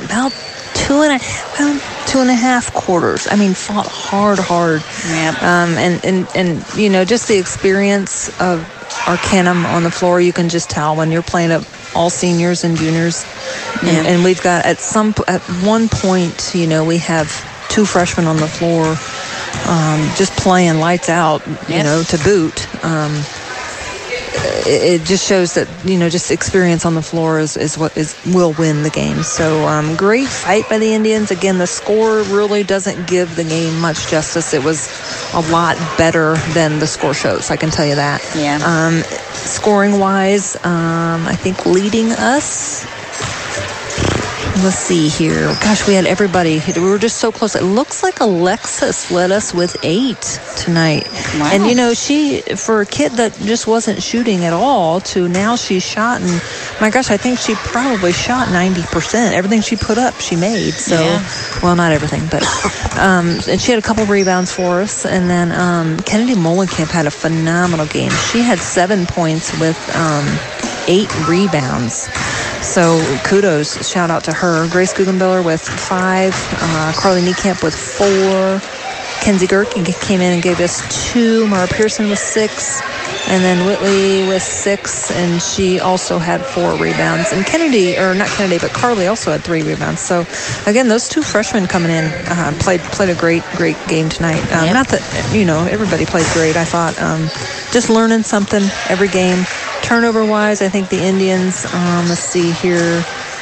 C: 2.5 quarters. I mean, fought hard.
B: Yep.
C: And you know, just the experience of Arcanum on the floor, you can just tell when you're playing up all seniors and juniors.
B: Yeah.
C: And we've got at one point, you know, we have 2 freshmen on the floor, just playing lights out, you know, to boot. It just shows that, you know, just experience on the floor is what will win the game. So great fight by the Indians. Again, the score really doesn't give the game much justice. It was a lot better than the score shows, I can tell you that.
B: Yeah.
C: Scoring wise, I think leading us. Let's see here. Gosh, we had everybody. We were just so close. It looks like Alexis led us with 8 tonight.
B: Wow.
C: And, you know, she, for a kid that just wasn't shooting at all to now she's shot, and my gosh, I think she probably shot 90%. Everything she put up, she made. So, well, not everything, but, and she had a couple rebounds for us. And then Kennedy Molenkamp had a phenomenal game. She had 7 points with 8 rebounds. So kudos, shout out to her. Grace Guggenbiller with 5, Carly Niekamp with 4, Kenzie Gerke came in and gave us 2, Mara Pearson with 6, and then Whitley with 6, and she also had 4 rebounds. And but Carly also had 3 rebounds. So again, those 2 freshmen coming in played a great game tonight. Not that, you know, everybody played great. I thought just learning something every game. Turnover-wise, I think the Indians, let's see here,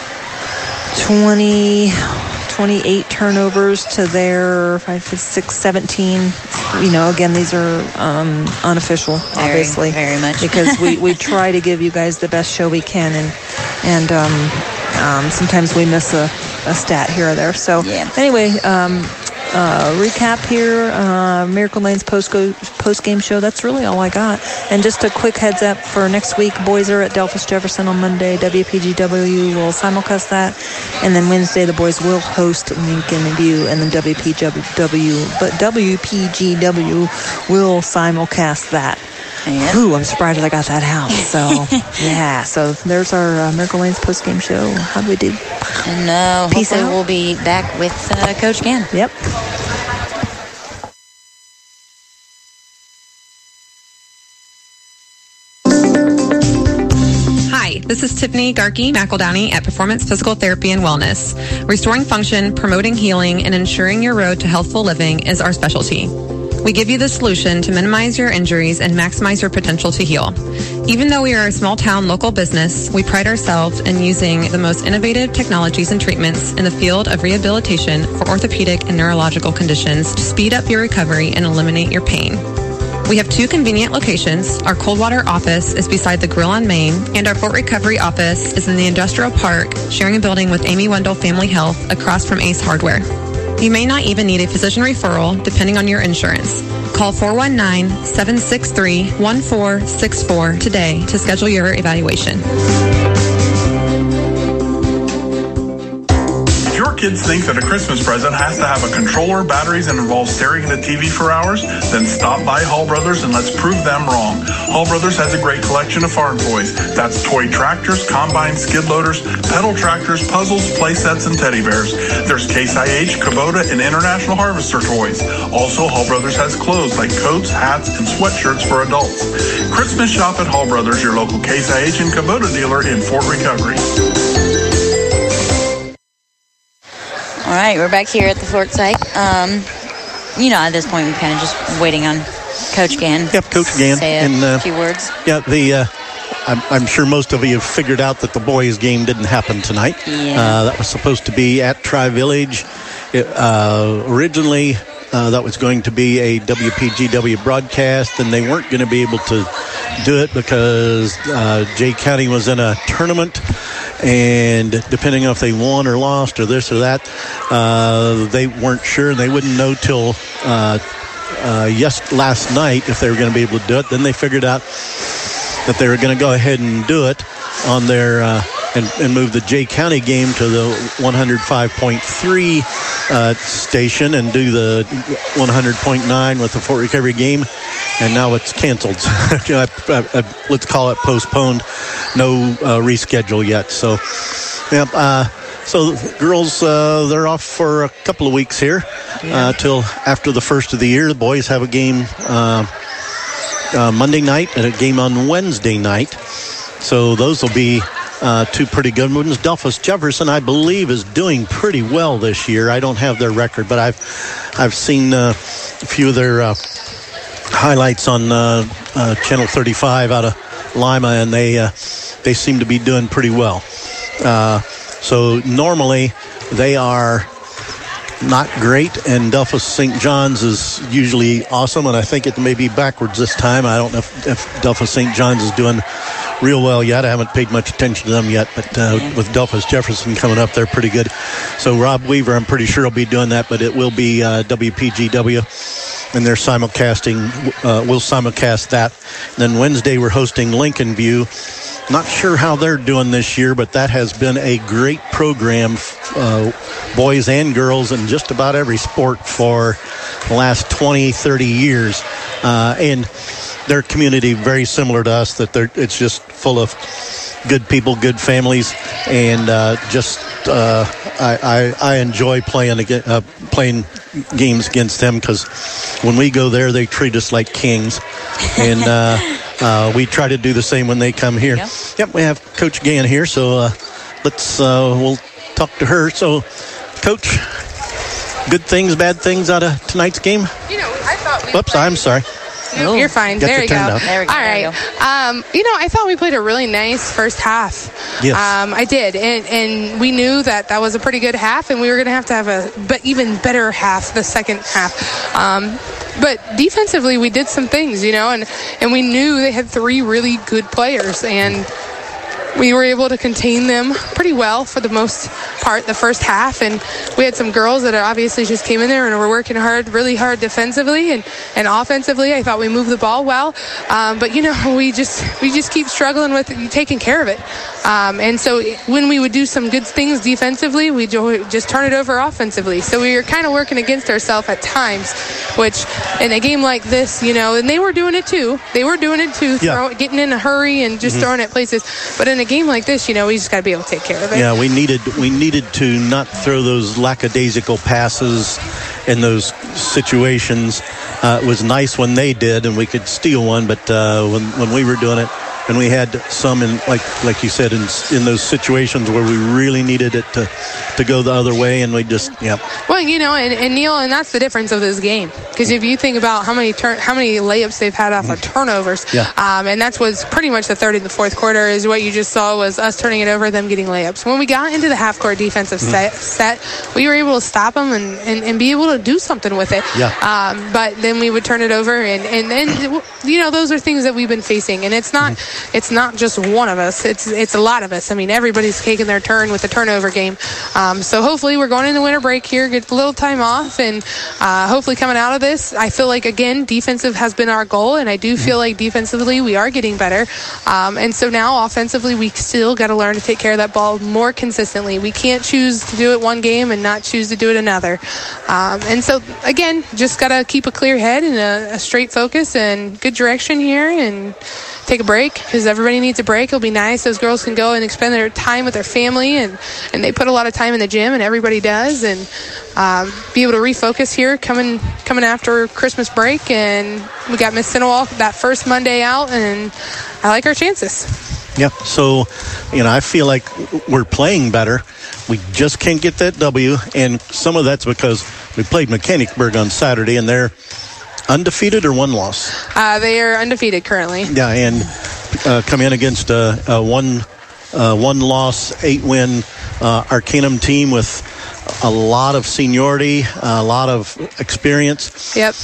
C: 28 turnovers to their 5, 6, 17. You know, again, these are unofficial, obviously.
B: Very much.
C: Because we try to give you guys the best show we can, and sometimes we miss a stat here or there. So anyway, recap here, Miracle Lane's post-game show. That's really all I got. And just a quick heads up for next week, boys are at Delphos Jefferson on Monday. WPGW will simulcast that. And then Wednesday, the boys will host Lincoln and View, and then WPGW will simulcast that.
B: Yep.
C: Ooh, I'm surprised I got that out. So, yeah. So there's our Miracle Lane's post-game show. How'd we do?
B: And
C: Peace
B: hopefully
C: out.
B: we'll be back with Coach Gann.
C: Yep.
Q: Hi, this is Tiffany Garkey McEldowney at Performance Physical Therapy and Wellness. Restoring function, promoting healing, and ensuring your road to healthful living is our specialty. We give you the solution to minimize your injuries and maximize your potential to heal. Even though we are a small-town local business, we pride ourselves in using the most innovative technologies and treatments in the field of rehabilitation for orthopedic and neurological conditions to speed up your recovery and eliminate your pain. We have 2 convenient locations. Our Coldwater office is beside the Grill on Main, and our Fort Recovery office is in the Industrial Park, sharing a building with Amy Wendell Family Health across from Ace Hardware. You may not even need a physician referral, depending on your insurance. Call 419-763-1464 today to schedule your evaluation.
H: If your kids think that a Christmas present has to have a controller, batteries, and involves staring at a TV for hours, then stop by Hall Brothers and let's prove them wrong. Hall Brothers has a great collection of farm toys. That's toy tractors, combines, skid loaders, pedal tractors, puzzles, play sets, and teddy bears. There's Case IH, Kubota, and International Harvester toys. Also, Hall Brothers has clothes like coats, hats, and sweatshirts for adults. Christmas shop at Hall Brothers, your local Case IH and Kubota dealer in Fort Recovery.
B: All right, we're back here at the Fort Psych. You know, at this point, we're kind of just waiting on Coach Gann.
D: Yep, Coach Gann.
B: Say a few words.
D: Yeah, I'm sure most of you have figured out that the boys' game didn't happen tonight.
B: Yeah.
D: That was supposed to be at Tri-Village. Originally, that was going to be a WPGW broadcast, and they weren't going to be able to do it because Jay County was in a tournament, and depending on if they won or lost or this or that, they weren't sure, and they wouldn't know till last night if they were going to be able to do it. Then they figured out that they were going to go ahead and do it on their and move the Jay County game to the 105.3 station and do the 100.9 with the Fort Recovery game, and now it's canceled. Let's call it postponed. No reschedule yet. So, so the girls, they're off for a couple of weeks here till after the first of the year. The boys have a game Monday night and a game on Wednesday night. So those will be two pretty good ones. Delphos Jefferson, I believe, is doing pretty well this year. I don't have their record, but I've seen a few of their highlights on Channel 35 out of Lima, and they seem to be doing pretty well. So normally they are not great, and Delphos St. John's is usually awesome, and I think it may be backwards this time. I don't know if Delphos St. John's is doing real well yet. I haven't paid much attention to them yet, but with Delphos Jefferson coming up, they're pretty good. So Rob Weaver, I'm pretty sure, will be doing that, but it will be WPGW, and they're simulcasting. We'll simulcast that. And then Wednesday, we're hosting Lincoln View. Not sure how they're doing this year, but that has been a great program, boys and girls, in just about every sport for the last 20, 30 years. And their community very similar to us, that it's just full of good people, good families, and I enjoy playing games against them, because when we go there, they treat us like kings, and we try to do the same when they come here. Yep, we have Coach Gann here, so we'll talk to her. So, Coach, good things, bad things out of tonight's game?
F: I thought we
D: I'm sorry.
F: No, you're fine. There you go.
B: There we go.
F: All right. I thought we played a really nice first half.
D: Yes.
F: I did. And we knew that was a pretty good half, and we were going to have a even better half the second half. But defensively, we did some things, and we knew they had three really good players, and we were able to contain them pretty well for the most part the first half, and we had some girls that obviously just came in there and were working really hard defensively and offensively. I thought we moved the ball well, but we just keep struggling with taking care of it, and so when we would do some good things defensively, we just turn it over offensively. So we were kind of working against ourselves at times, which in a game like this, and they were doing it too, getting in a hurry and just throwing at places, but in a game like this, we just got to be able to take care of it.
D: Yeah, we needed to not throw those lackadaisical passes in those situations. It was nice when they did, and we could steal one, but when we were doing it, and we had some in, like you said, in those situations where we really needed it to go the other way, and we just,
F: Well, and Neil, and that's the difference of this game, because if you think about how many layups they've had off of turnovers, and that's was pretty much the third and the fourth quarter is what you just saw was us turning it over, them getting layups. When we got into the half-court defensive set, we were able to stop them and be able to do something with it. But then we would turn it over, and those are things that we've been facing, and it's not just one of us. It's a lot of us. I mean, everybody's taking their turn with the turnover game. So hopefully we're going into winter break here, get a little time off, and hopefully coming out of this, I feel like, again, defensive has been our goal, and I do feel like defensively we are getting better. And so now offensively we still got to learn to take care of that ball more consistently. We can't choose to do it one game and not choose to do it another. And so, again, just got to keep a clear head and a straight focus and good direction here, and take a break, because everybody needs a break. It'll be nice. Those girls can go and expend their time with their family, and they put a lot of time in the gym, and everybody does, and be able to refocus here coming after Christmas break. And we got Miss Cinewall that first Monday out, and I like our chances.
D: Yeah, so, I feel like we're playing better. We just can't get that W, and some of that's because we played Mechanicsburg on Saturday, and they're undefeated or one loss?
F: They are undefeated currently.
D: Yeah, and come in against a one loss, 8-win Arcanum team with a lot of seniority, a lot of experience.
F: Yep.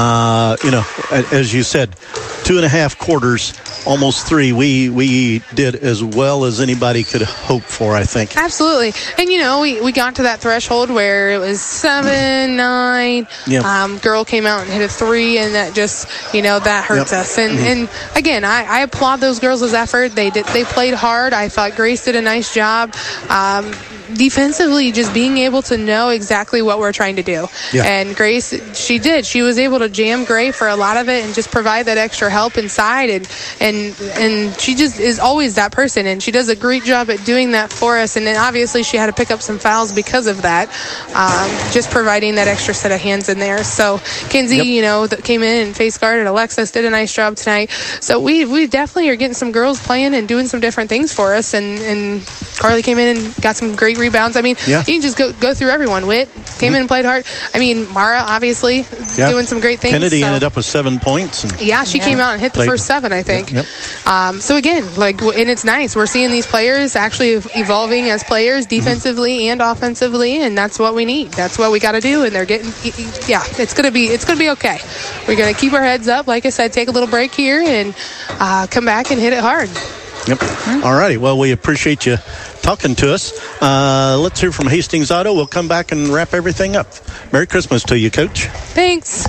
D: As you said, 2.5 quarters, almost 3. We did as well as anybody could hope for, I think.
F: Absolutely. And, we got to that threshold where it was 7, 9.
D: Yep.
F: Girl came out and hit a 3, and that just, that hurts us. And again, I applaud those girls' effort. They played hard. I thought Grace did a nice job. Defensively, just being able to know exactly what we're trying to do.
D: Yeah.
F: And Grace, she did. She was able to jam Gray for a lot of it and just provide that extra help inside. And she just is always that person. And she does a great job at doing that for us. And then obviously she had to pick up some fouls because of that, just providing that extra set of hands in there. So Kenzie, that came in and face guarded. Alexis did a nice job tonight. So we definitely are getting some girls playing and doing some different things for us. And Carly came in and got some great rebounds. I mean, you can just go through everyone. Witt came in and played hard. I mean, Mara, obviously, doing some great things.
D: Kennedy ended up with 7 points.
F: She came out and hit the first 7, I think. So again, and it's nice. We're seeing these players actually evolving as players defensively and offensively, and that's what we need. That's what we got to do, and they're getting, it's going to be okay. We're going to keep our heads up. Like I said, take a little break here and come back and hit it hard.
D: Yep. All righty. Well, we appreciate you talking to us. Let's hear from Hastings Auto. We'll come back and wrap everything up. Merry Christmas to you, Coach.
F: Thanks.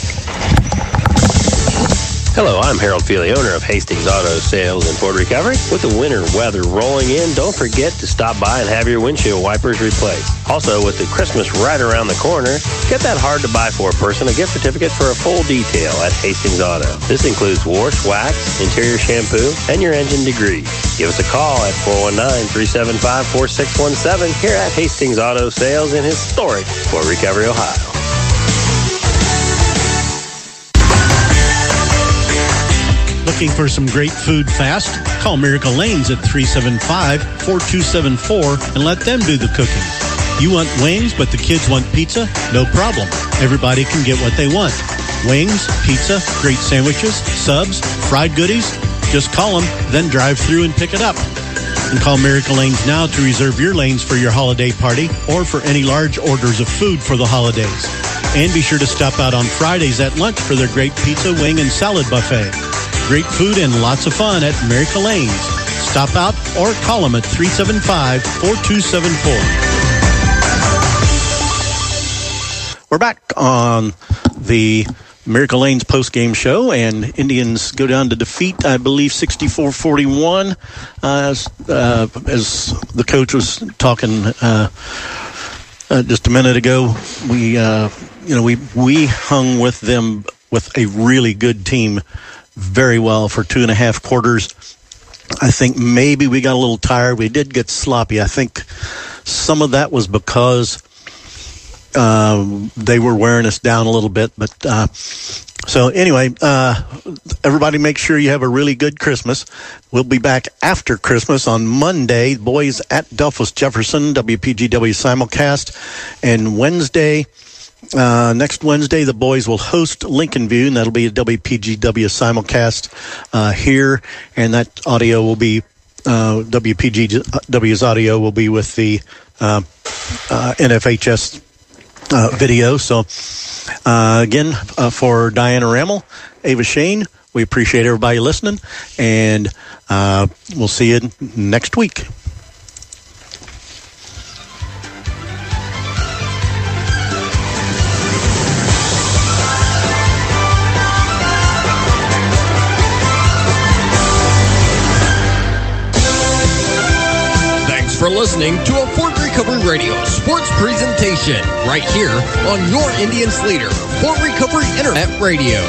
G: Hello, I'm Harold Feely, owner of Hastings Auto Sales in Fort Recovery. With the winter weather rolling in, don't forget to stop by and have your windshield wipers replaced. Also, with the Christmas right around the corner, get that hard-to-buy-for person a gift certificate for a full detail at Hastings Auto. This includes wash, wax, interior shampoo, and your engine degrees. Give us a call at 419-375-4617 here at Hastings Auto Sales in historic Fort Recovery, Ohio.
D: Looking for some great food fast? Call Miracle Lanes at 375-4274 and let them do the cooking. You want wings, but the kids want pizza? No problem. Everybody can get what they want. Wings, pizza, great sandwiches, subs, fried goodies. Just call them, then drive through and pick it up. And call Miracle Lanes now to reserve your lanes for your holiday party or for any large orders of food for the holidays. And be sure to stop out on Fridays at lunch for their great pizza, wing, and salad buffet. Great food and lots of fun at Miracle Lanes. Stop out or call them at 375-4274. We're back on the Miracle Lanes post-game show, and Indians go down to defeat, I believe, 64-41. As the coach was talking just a minute ago, we hung with them with a really good team very well for 2.5 quarters. I think maybe we got a little tired. We did get sloppy. I think some of that was because they were wearing us down a little bit. But so anyway, everybody make sure you have a really good Christmas. We'll be back after Christmas on Monday. Boys at Delphos Jefferson, WPGW simulcast. And next Wednesday, the boys will host Lincoln View, and that'll be a WPGW simulcast here. And that audio will be, WPGW's audio will be with the NFHS video. So, again, for Diana Rammel, Ava Shane, we appreciate everybody listening, and we'll see you next week.
A: For listening to a Fort Recovery Radio sports presentation right here on your Indians leader, Fort Recovery Internet Radio.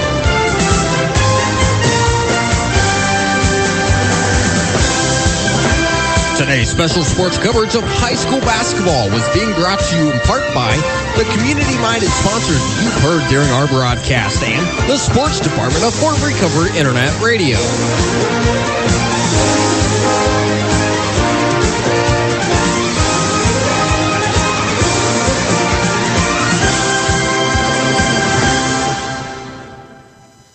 A: Today's special sports coverage of high school basketball was being brought to you in part by the community-minded sponsors you've heard during our broadcast and the sports department of Fort Recovery Internet Radio.